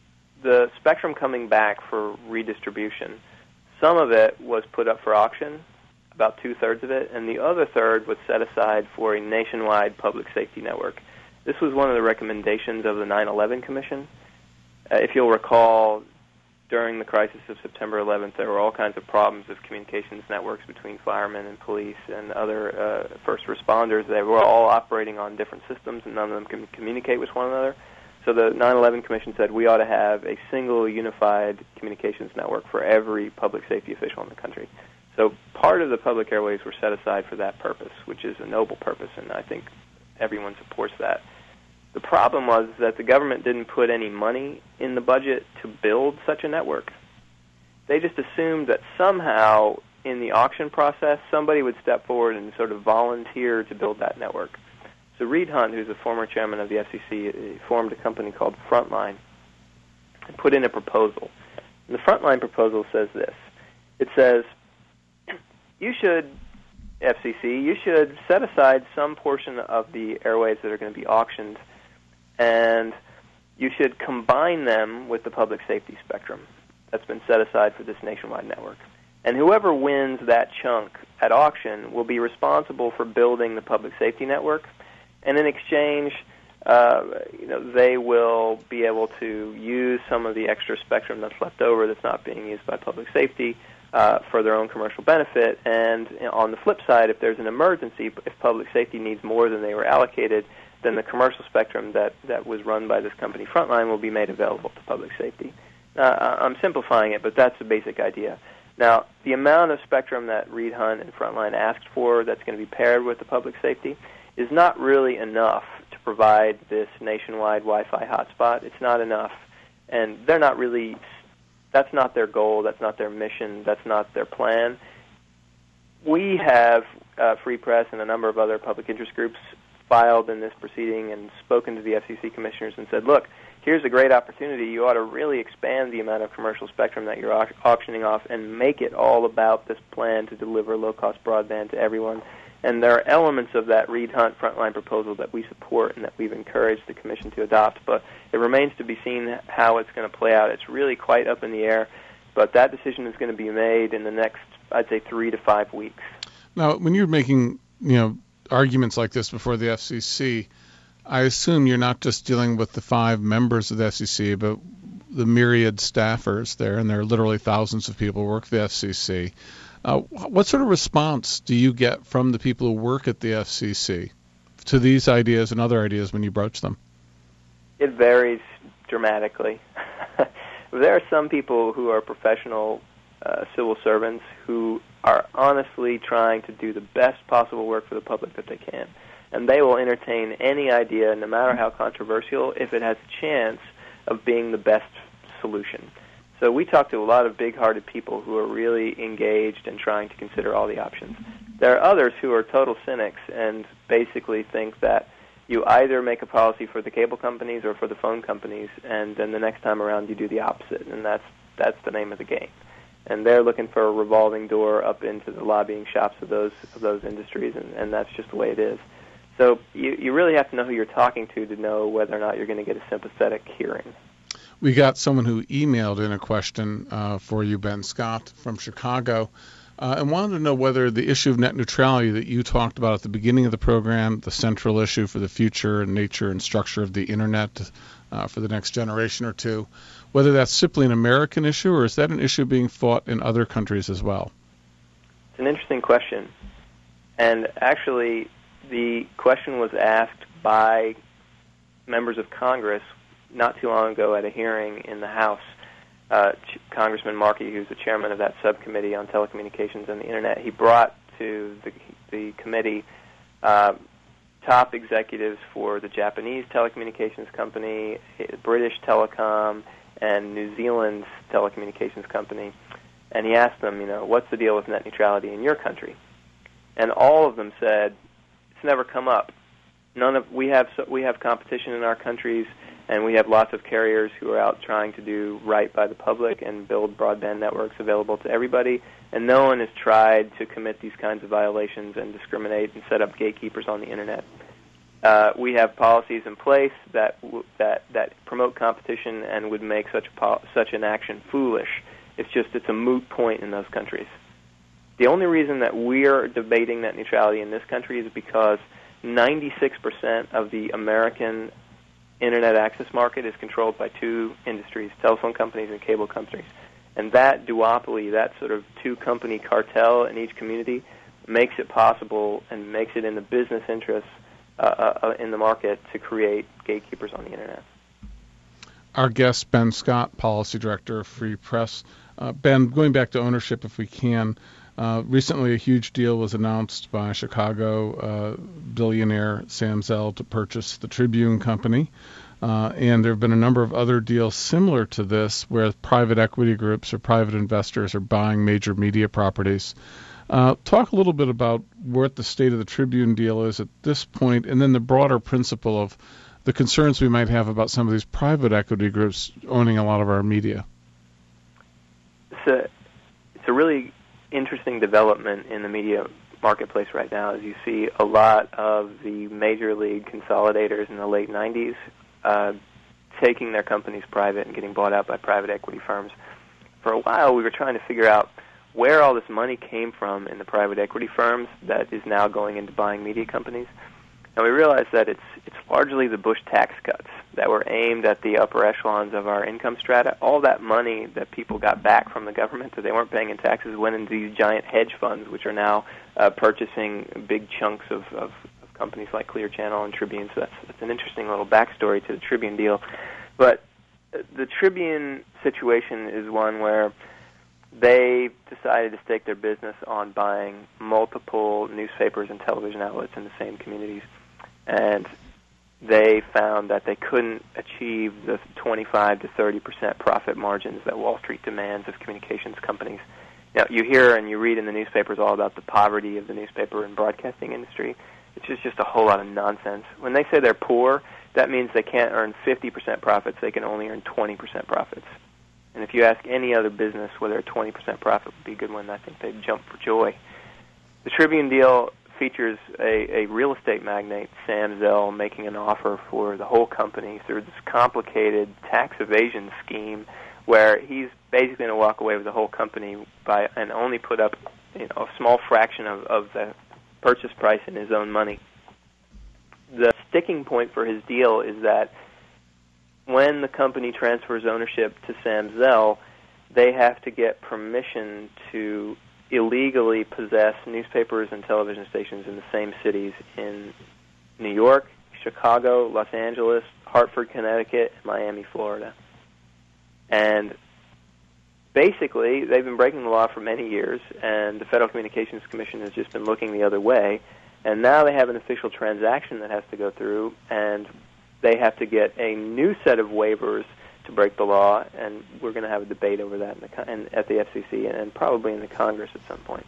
The spectrum coming back for redistribution, some of it was put up for auction, about two-thirds of it, and the other third was set aside for a nationwide public safety network. This was one of the recommendations of the nine eleven Commission. Uh, if you'll recall, during the crisis of September eleventh, there were all kinds of problems of communications networks between firemen and police and other uh, first responders. They were all operating on different systems, and none of them can communicate with one another. So the nine eleven Commission said we ought to have a single unified communications network for every public safety official in the country. So part of the public airwaves were set aside for that purpose, which is a noble purpose, and I think everyone supports that. The problem was that the government didn't put any money in the budget to build such a network. They just assumed that somehow in the auction process somebody would step forward and sort of volunteer to build that network. So Reed Hundt, who's a former chairman of the F C C, formed a company called Frontline and put in a proposal. And the Frontline proposal says this. It says, you should... F C C, you should set aside some portion of the airwaves that are going to be auctioned, and you should combine them with the public safety spectrum that's been set aside for this nationwide network. And whoever wins that chunk at auction will be responsible for building the public safety network, And in exchange, uh, you know, they will be able to use some of the extra spectrum that's left over that's not being used by public safety uh, for their own commercial benefit. And you know, on the flip side, if there's an emergency, if public safety needs more than they were allocated, then the commercial spectrum that, that was run by this company, Frontline, will be made available to public safety. Uh, I'm simplifying it, but that's the basic idea. Now, the amount of spectrum that Reed Hunt and Frontline asked for that's going to be paired with the public safety is not really enough to provide this nationwide Wi-Fi hotspot. It's not enough. And they're not really, that's not their goal, that's not their mission, that's not their plan. We have, uh, Free Press and a number of other public interest groups, filed in this proceeding and spoken to the F C C commissioners and said, look, here's a great opportunity. You ought to really expand the amount of commercial spectrum that you're au- auctioning off and make it all about this plan to deliver low-cost broadband to everyone. And there are elements of that Reed Hunt Frontline proposal that we support and that we've encouraged the Commission to adopt, but it remains to be seen how it's going to play out. It's really quite up in the air, but that decision is going to be made in the next, I'd say, three to five weeks. Now, when you're making, you know, arguments like this before the F C C, I assume you're not just dealing with the five members of the F C C, but the myriad staffers there, and there are literally thousands of people who work at the F C C. Uh, what sort of response do you get from the people who work at the F C C to these ideas and other ideas when you broach them? It varies dramatically. There are some people who are professional uh, civil servants who are honestly trying to do the best possible work for the public that they can. And they will entertain any idea, no matter how controversial, if it has a chance of being the best solution. So we talk to a lot of big-hearted people who are really engaged and trying to consider all the options. There are others who are total cynics and basically think that you either make a policy for the cable companies or for the phone companies, and then the next time around you do the opposite, and that's that's the name of the game. And they're looking for a revolving door up into the lobbying shops of those of those industries, and, and that's just the way it is. So you, you really have to know who you're talking to to know whether or not you're going to get a sympathetic hearing. We got someone who emailed in a question uh, for you, Ben Scott, from Chicago, uh, and wanted to know whether the issue of net neutrality that you talked about at the beginning of the program, the central issue for the future and nature and structure of the Internet uh, for the next generation or two, whether that's simply an American issue or is that an issue being fought in other countries as well? It's an interesting question. And actually, the question was asked by members of Congress not too long ago at a hearing in the House. Uh, Ch- Congressman Markey, who's the chairman of that subcommittee on telecommunications and the Internet, he brought to the, the committee uh, top executives for the Japanese telecommunications company, British Telecom, and New Zealand's telecommunications company. And he asked them, you know, what's the deal with net neutrality in your country? And all of them said, it's never come up. None of we have we have competition in our countries, and we have lots of carriers who are out trying to do right by the public and build broadband networks available to everybody, and no one has tried to commit these kinds of violations and discriminate and set up gatekeepers on the Internet. Uh, we have policies in place that that that promote competition and would make such a pol- such an action foolish. It's just it's a moot point in those countries. The only reason that we're debating net neutrality in this country is because ninety-six percent of the American Internet access market is controlled by two industries, telephone companies and cable companies. And that duopoly, that sort of two-company cartel in each community, makes it possible and makes it in the business interests uh, uh, in the market to create gatekeepers on the Internet. Our guest, Ben Scott, Policy Director of Free Press. Uh, Ben, going back to ownership if we can, Uh, recently, a huge deal was announced by Chicago uh, billionaire Sam Zell to purchase the Tribune Company, uh, and there have been a number of other deals similar to this where private equity groups or private investors are buying major media properties. Uh, talk a little bit about what the state of the Tribune deal is at this point, and then the broader principle of the concerns we might have about some of these private equity groups owning a lot of our media. It's a, it's a really interesting development in the media marketplace right now as you see a lot of the major league consolidators in the late nineties uh, taking their companies private and getting bought out by private equity firms. For a while, we were trying to figure out where all this money came from in the private equity firms that is now going into buying media companies. And we realized that it's it's largely the Bush tax cuts that were aimed at the upper echelons of our income strata. All that money that people got back from the government that they weren't paying in taxes went into these giant hedge funds, which are now uh, purchasing big chunks of, of, of companies like Clear Channel and Tribune. So that's, that's an interesting little backstory to the Tribune deal. But the Tribune situation is one where they decided to stake their business on buying multiple newspapers and television outlets in the same communities. And they found that they couldn't achieve the twenty-five to thirty percent profit margins that Wall Street demands of communications companies. Now, you hear and you read in the newspapers all about the poverty of the newspaper and broadcasting industry. It's just, just a whole lot of nonsense. When they say they're poor, that means they can't earn fifty percent profits. They can only earn twenty percent profits. And if you ask any other business whether a twenty percent profit would be a good one, I think they'd jump for joy. The Tribune deal features a, a real estate magnate, Sam Zell, making an offer for the whole company through this complicated tax evasion scheme where he's basically going to walk away with the whole company by and only put up, you know, a small fraction of, of the purchase price in his own money. The sticking point for his deal is that when the company transfers ownership to Sam Zell, they have to get permission to illegally possess newspapers and television stations in the same cities in New York, Chicago, Los Angeles, Hartford, Connecticut, and Miami, Florida. And basically, they've been breaking the law for many years, and the Federal Communications Commission has just been looking the other way. And now they have an official transaction that has to go through, and they have to get a new set of waivers to break the law, and we're going to have a debate over that in the, in, at the F C C and, and probably in the Congress at some point.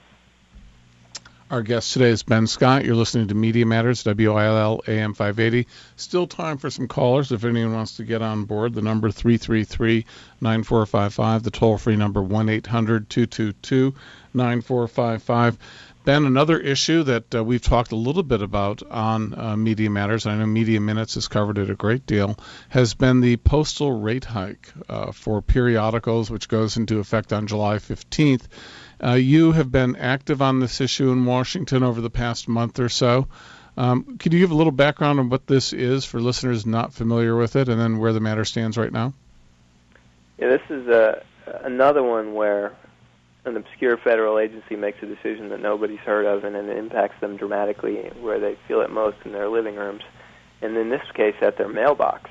Our guest today is Ben Scott. You're listening to Media Matters, W I L L A M five eighty. Still time for some callers if anyone wants to get on board. The number three three three, nine four five five, the toll-free number one eight hundred, two two two, nine four five five. Ben, another issue that uh, we've talked a little bit about on uh, Media Matters, I know Media Minutes has covered it a great deal, has been the postal rate hike uh, for periodicals, which goes into effect on July fifteenth. Uh, you have been active on this issue in Washington over the past month or so. Um, could you give a little background on what this is for listeners not familiar with it, and then where the matter stands right now? Yeah, this is a, another one where an obscure federal agency makes a decision that nobody's heard of, and, and it impacts them dramatically where they feel it most in their living rooms, and in this case at their mailbox.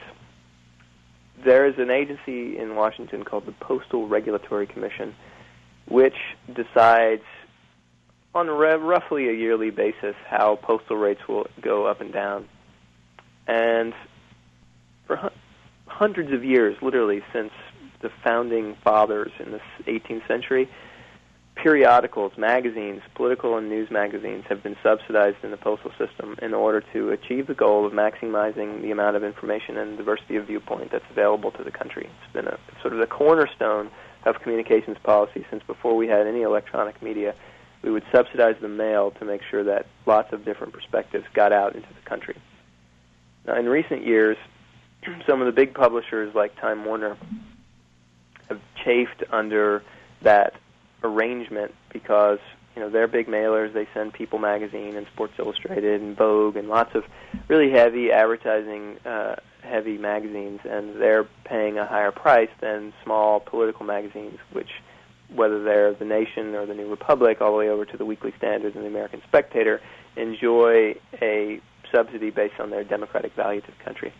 There is an agency in Washington called the Postal Regulatory Commission, which decides on a re- roughly a yearly basis how postal rates will go up and down. And for hu- hundreds of years, literally since the founding fathers in the eighteenth century, periodicals, magazines, political and news magazines have been subsidized in the postal system in order to achieve the goal of maximizing the amount of information and diversity of viewpoint that's available to the country. It's been a, sort of the cornerstone of communications policy since before we had any electronic media. We would subsidize the mail to make sure that lots of different perspectives got out into the country. Now, in recent years, some of the big publishers like Time Warner have chafed under that arrangement because, you know, they're big mailers. They send People magazine and Sports Illustrated and Vogue and lots of really heavy advertising uh, heavy magazines, and they're paying a higher price than small political magazines, which, whether they're The Nation or The New Republic, all the way over to the Weekly Standard and the American Spectator, enjoy a subsidy based on their democratic value to the country.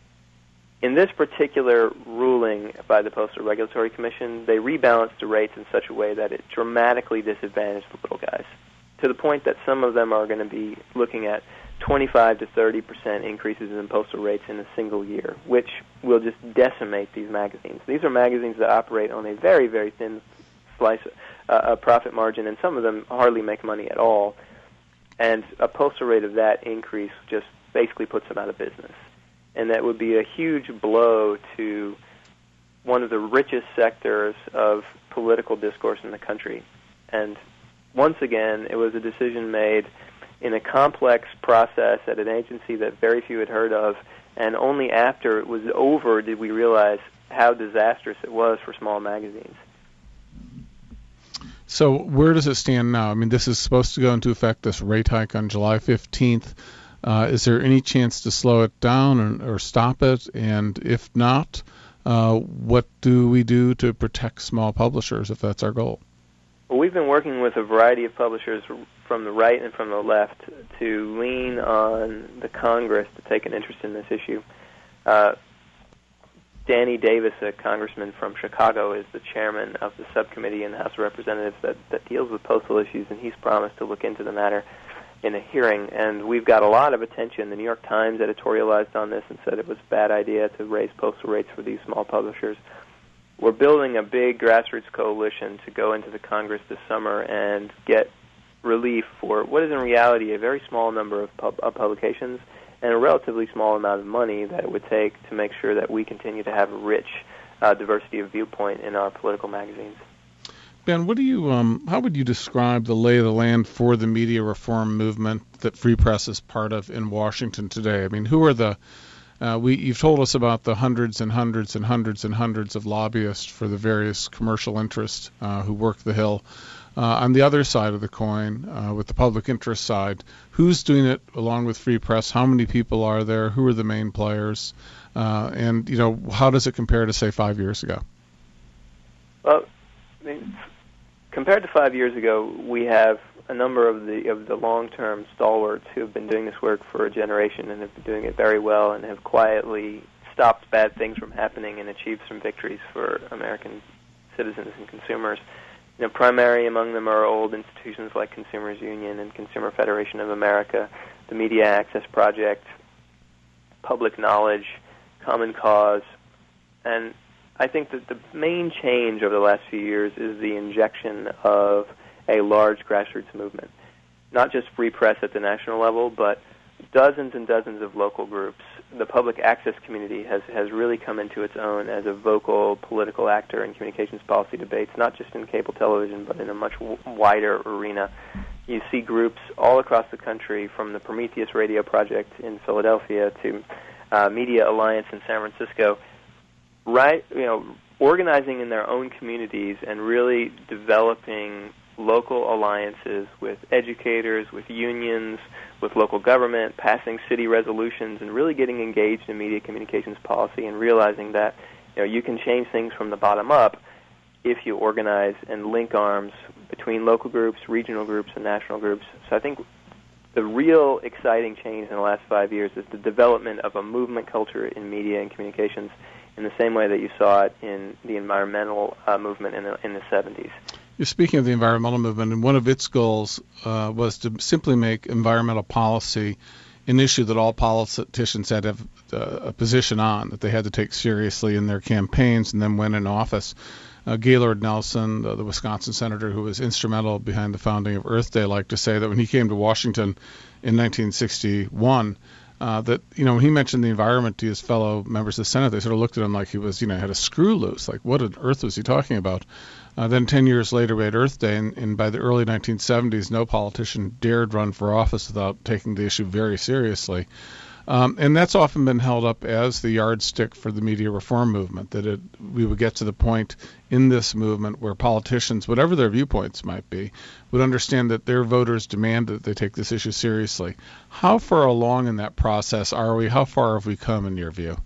In this particular ruling by the Postal Regulatory Commission, they rebalanced the rates in such a way that it dramatically disadvantaged the little guys, to the point that some of them are going to be looking at twenty-five to thirty percent increases in postal rates in a single year, which will just decimate these magazines. These are magazines that operate on a very, very thin slice uh, of profit margin, and some of them hardly make money at all. And a postal rate of that increase just basically puts them out of business. And that would be a huge blow to one of the richest sectors of political discourse in the country. And once again, it was a decision made in a complex process at an agency that very few had heard of, and only after it was over did we realize how disastrous it was for small magazines. So where does it stand now? I mean, this is supposed to go into effect, this rate hike, on July fifteenth. Uh, is there any chance to slow it down or, or stop it? And if not, uh, what do we do to protect small publishers if that's our goal? Well, we've been working with a variety of publishers from the right and from the left to lean on the Congress to take an interest in this issue. Uh, Danny Davis, a congressman from Chicago, is the chairman of the subcommittee in the House of Representatives that, that deals with postal issues, and he's promised to look into the matter in a hearing. And we've got a lot of attention. The New York Times editorialized on this and said it was a bad idea to raise postal rates for these small publishers. We're building a big grassroots coalition to go into the Congress this summer and get relief for what is in reality a very small number of, pub- of publications and a relatively small amount of money that it would take to make sure that we continue to have a rich uh, diversity of viewpoint in our political magazines. Ben, what do you, um, how would you describe the lay of the land for the media reform movement that Free Press is part of in Washington today? I mean, who are the, uh, we, you've told us about the hundreds and hundreds and hundreds and hundreds of lobbyists for the various commercial interests uh, who work the Hill. Uh, on the other side of the coin, uh, with the public interest side, who's doing it along with Free Press? How many people are there? Who are the main players? Uh, and, you know, how does it compare to, say, five years ago? Well, I mean, compared to five years ago, we have a number of the of the long-term stalwarts who have been doing this work for a generation and have been doing it very well and have quietly stopped bad things from happening and achieved some victories for American citizens and consumers. You know, primary among them are old institutions like Consumers Union and Consumer Federation of America, the Media Access Project, Public Knowledge, Common Cause, and I think that the main change over the last few years is the injection of a large grassroots movement. Not just Free Press at the national level, but dozens and dozens of local groups. The public access community has, has really come into its own as a vocal political actor in communications policy debates, not just in cable television, but in a much w- wider arena. You see groups all across the country, from the Prometheus Radio Project in Philadelphia to uh, Media Alliance in San Francisco, right, you know, organizing in their own communities and really developing local alliances with educators, with unions, with local government, passing city resolutions, and really getting engaged in media communications policy and realizing that, you know, you can change things from the bottom up if you organize and link arms between local groups, regional groups, and national groups. So I think the real exciting change in the last five years is the development of a movement culture in media and communications in the same way that you saw it in the environmental uh, movement in the, in the seventies. You're speaking of the environmental movement, and one of its goals uh, was to simply make environmental policy an issue that all politicians had to have uh, a position on, that they had to take seriously in their campaigns and then when in office. Uh, Gaylord Nelson, the, the Wisconsin senator who was instrumental behind the founding of Earth Day, liked to say that when he came to Washington in nineteen sixty-one, uh, that, you know, when he mentioned the environment to his fellow members of the Senate, they sort of looked at him like he was, you know, had a screw loose. Like, what on earth was he talking about? Uh, then ten years later, we had Earth Day, and, and by the early nineteen seventies, no politician dared run for office without taking the issue very seriously. Um, and that's often been held up as the yardstick for the media reform movement, that it, we would get to the point in this movement where politicians, whatever their viewpoints might be, would understand that their voters demand that they take this issue seriously. How far along in that process are we? How far have we come, in your view?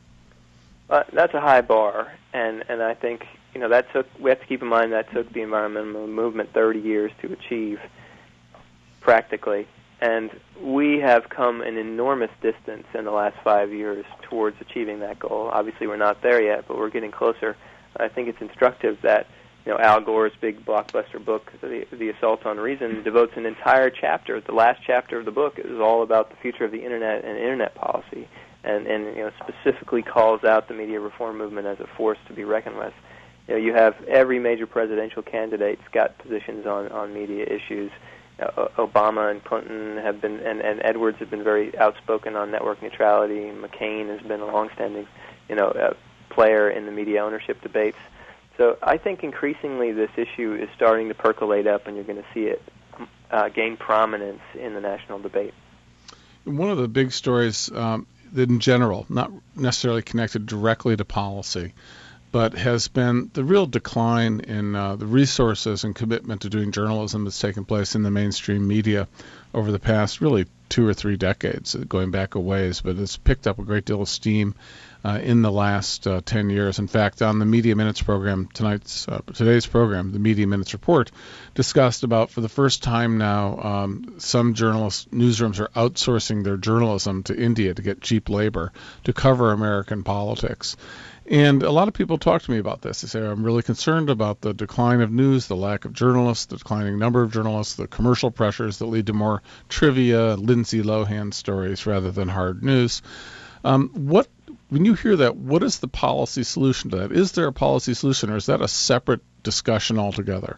Uh, that's a high bar, and, and I think, you know, that took, we have to keep in mind that took the environmental movement thirty years to achieve, practically. And we have come an enormous distance in the last five years towards achieving that goal. Obviously, we're not there yet, but we're getting closer. I think it's instructive that, you know, Al Gore's big blockbuster book, The, the Assault on Reason, devotes an entire chapter. The last chapter of the book is all about the future of the Internet and Internet policy, and, and you know, specifically calls out the media reform movement as a force to be reckoned with. You know, you have every major presidential candidate's got positions on, on media issues. Uh, Obama and Clinton have been, and, and Edwards have been very outspoken on network neutrality. McCain has been a longstanding, you know, uh, player in the media ownership debates. So I think increasingly this issue is starting to percolate up, and you're going to see it uh, gain prominence in the national debate. One of the big stories um, that in general, not necessarily connected directly to policy, but has been the real decline in uh, the resources and commitment to doing journalism that's taken place in the mainstream media over the past really two or three decades, going back a ways, but it's picked up a great deal of steam uh, in the last uh, ten years. In fact, on the Media Minutes program, tonight's uh, today's program, the Media Minutes Report, discussed about, for the first time now, um, some journalists, newsrooms are outsourcing their journalism to India to get cheap labor to cover American politics. And a lot of people talk to me about this. They say, I'm really concerned about the decline of news, the lack of journalists, the declining number of journalists, the commercial pressures that lead to more trivia, Lindsay Lohan stories rather than hard news. Um, what, when you hear that, what is the policy solution to that? Is there a policy solution, or is that a separate discussion altogether?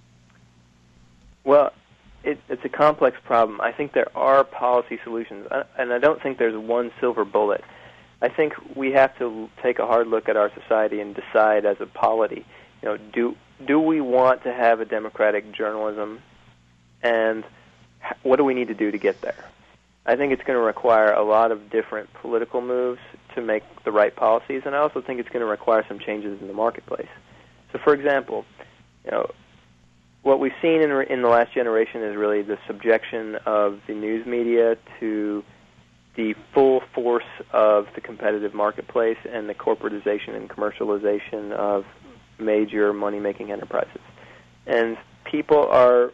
Well, it, it's a complex problem. I think there are policy solutions, and I don't think there's one silver bullet. I think we have to take a hard look at our society and decide as a polity, you know, do do we want to have a democratic journalism, and what do we need to do to get there? I think it's going to require a lot of different political moves to make the right policies, and I also think it's going to require some changes in the marketplace. So, for example, you know, what we've seen in in the last generation is really the subjection of the news media to the full force of the competitive marketplace and the corporatization and commercialization of major money-making enterprises. And people are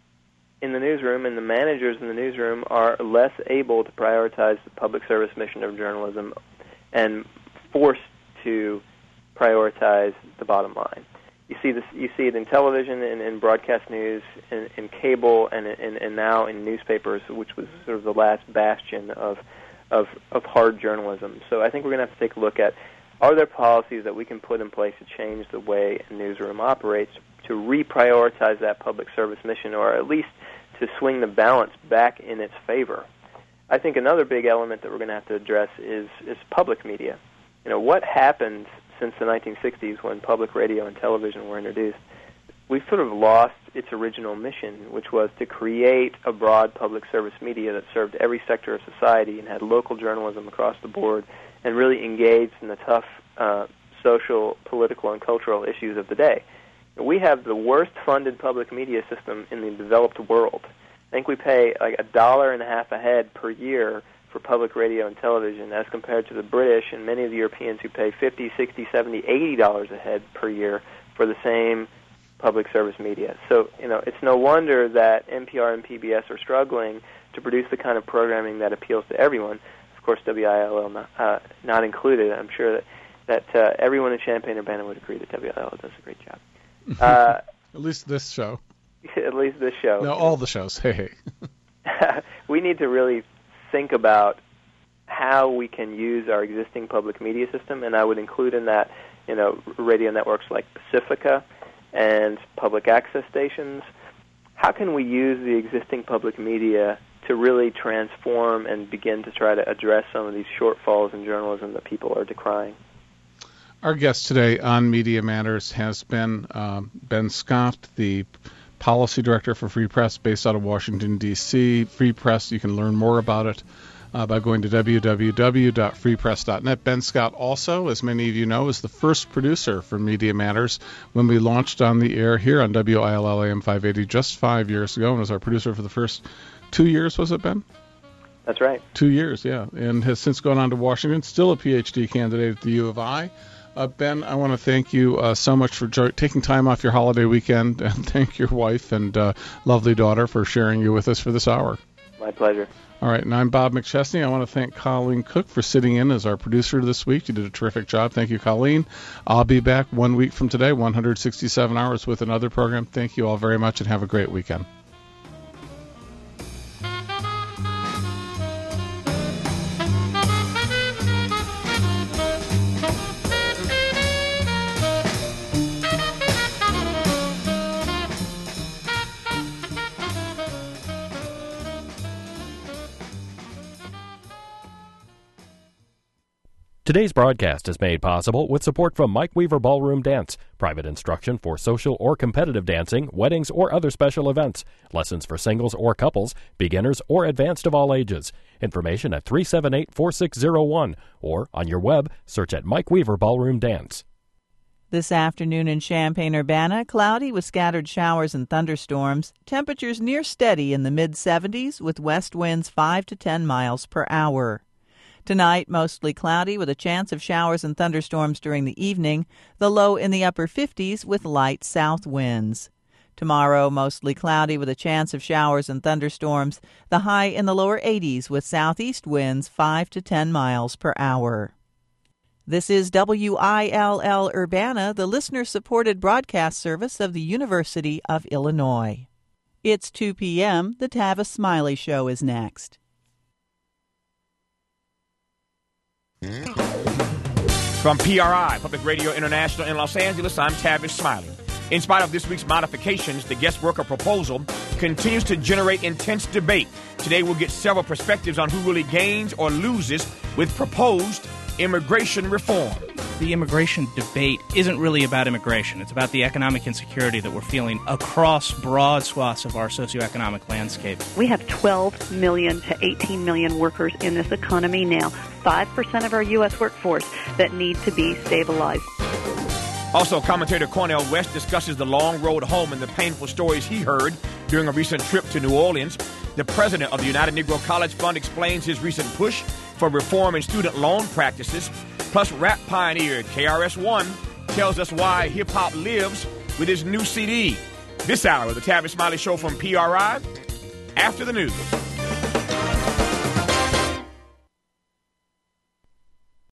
in the newsroom, and the managers in the newsroom are less able to prioritize the public service mission of journalism and forced to prioritize the bottom line. You see this. You see it in television, and in broadcast news, in, in cable, and, in, and now in newspapers, which was sort of the last bastion of, of of hard journalism. So I think we're going to have to take a look at, are there policies that we can put in place to change the way a newsroom operates, to reprioritize that public service mission, or at least to swing the balance back in its favor. I think another big element that we're going to have to address is is public media. You know, what happened since the nineteen sixties when public radio and television were introduced? We've sort of lost its original mission, which was to create a broad public service media that served every sector of society and had local journalism across the board and really engaged in the tough uh, social, political, and cultural issues of the day. We have the worst funded public media system in the developed world. I think we pay like a dollar and a half a head per year for public radio and television, as compared to the British and many of the Europeans who pay fifty, sixty, seventy, eighty dollars a head per year for the same public service media. So, you know, it's no wonder that N P R and P B S are struggling to produce the kind of programming that appeals to everyone. Of course, W I L L not, uh, not included. I'm sure that, that uh, everyone in Champaign-Urbana would agree that W I L L does a great job. Uh, At least this show. At least this show. No, all the shows. Hey, hey. We need to really think about how we can use our existing public media system, and I would include in that, you know, radio networks like Pacifica and public access stations. How can we use the existing public media to really transform and begin to try to address some of these shortfalls in journalism that people are decrying? Our guest today on Media Matters has been um, Ben Scott, the Policy Director for Free Press based out of Washington, D C Free Press, you can learn more about it uh, by going to w w w dot free press dot net. Ben Scott also, as many of you know, is the first producer for Media Matters when we launched on the air here on W I L L A M five eighty just five years ago, and was our producer for the first two years, was it, Ben? That's right. Two years, yeah, and has since gone on to Washington, still a P H D candidate at the U of I. Uh, Ben, I want to thank you uh, so much for jo- taking time off your holiday weekend, and thank your wife and uh, lovely daughter for sharing you with us for this hour. My pleasure. All right, and I'm Bob McChesney. I want to thank Colleen Cook for sitting in as our producer this week. You did a terrific job. Thank you, Colleen. I'll be back one week from today, one hundred sixty-seven hours, with another program. Thank you all very much, and have a great weekend. Today's broadcast is made possible with support from Mike Weaver Ballroom Dance, private instruction for social or competitive dancing, weddings, or other special events, lessons for singles or couples, beginners or advanced of all ages. Information at three seven eight, four six zero one or on your web, search at Mike Weaver Ballroom Dance. This afternoon in Champaign-Urbana, cloudy with scattered showers and thunderstorms. Temperatures near steady in the mid seventies with west winds five to ten miles per hour. Tonight, mostly cloudy with a chance of showers and thunderstorms during the evening, the low in the upper fifties with light south winds. Tomorrow, mostly cloudy with a chance of showers and thunderstorms, the high in the lower eighties with southeast winds five to ten miles per hour. This is W I L L Urbana, the listener-supported broadcast service of the University of Illinois. It's two p.m. The Tavis Smiley Show is next. From P R I, Public Radio International in Los Angeles, I'm Tavis Smiley. In spite of this week's modifications, the guest worker proposal continues to generate intense debate. Today we'll get several perspectives on who really gains or loses with proposed immigration reform. The immigration debate isn't really about immigration. It's about the economic insecurity that we're feeling across broad swaths of our socioeconomic landscape. We have twelve million to eighteen million workers in this economy now, five percent of our U S workforce that need to be stabilized. Also, commentator Cornel West discusses the long road home and the painful stories he heard during a recent trip to New Orleans. The president of the United Negro College Fund explains his recent push for reform in student loan practices. Plus, rap pioneer K R S One tells us why hip-hop lives with his new C D. This hour of the Tavis Smiley Show from P R I, after the news.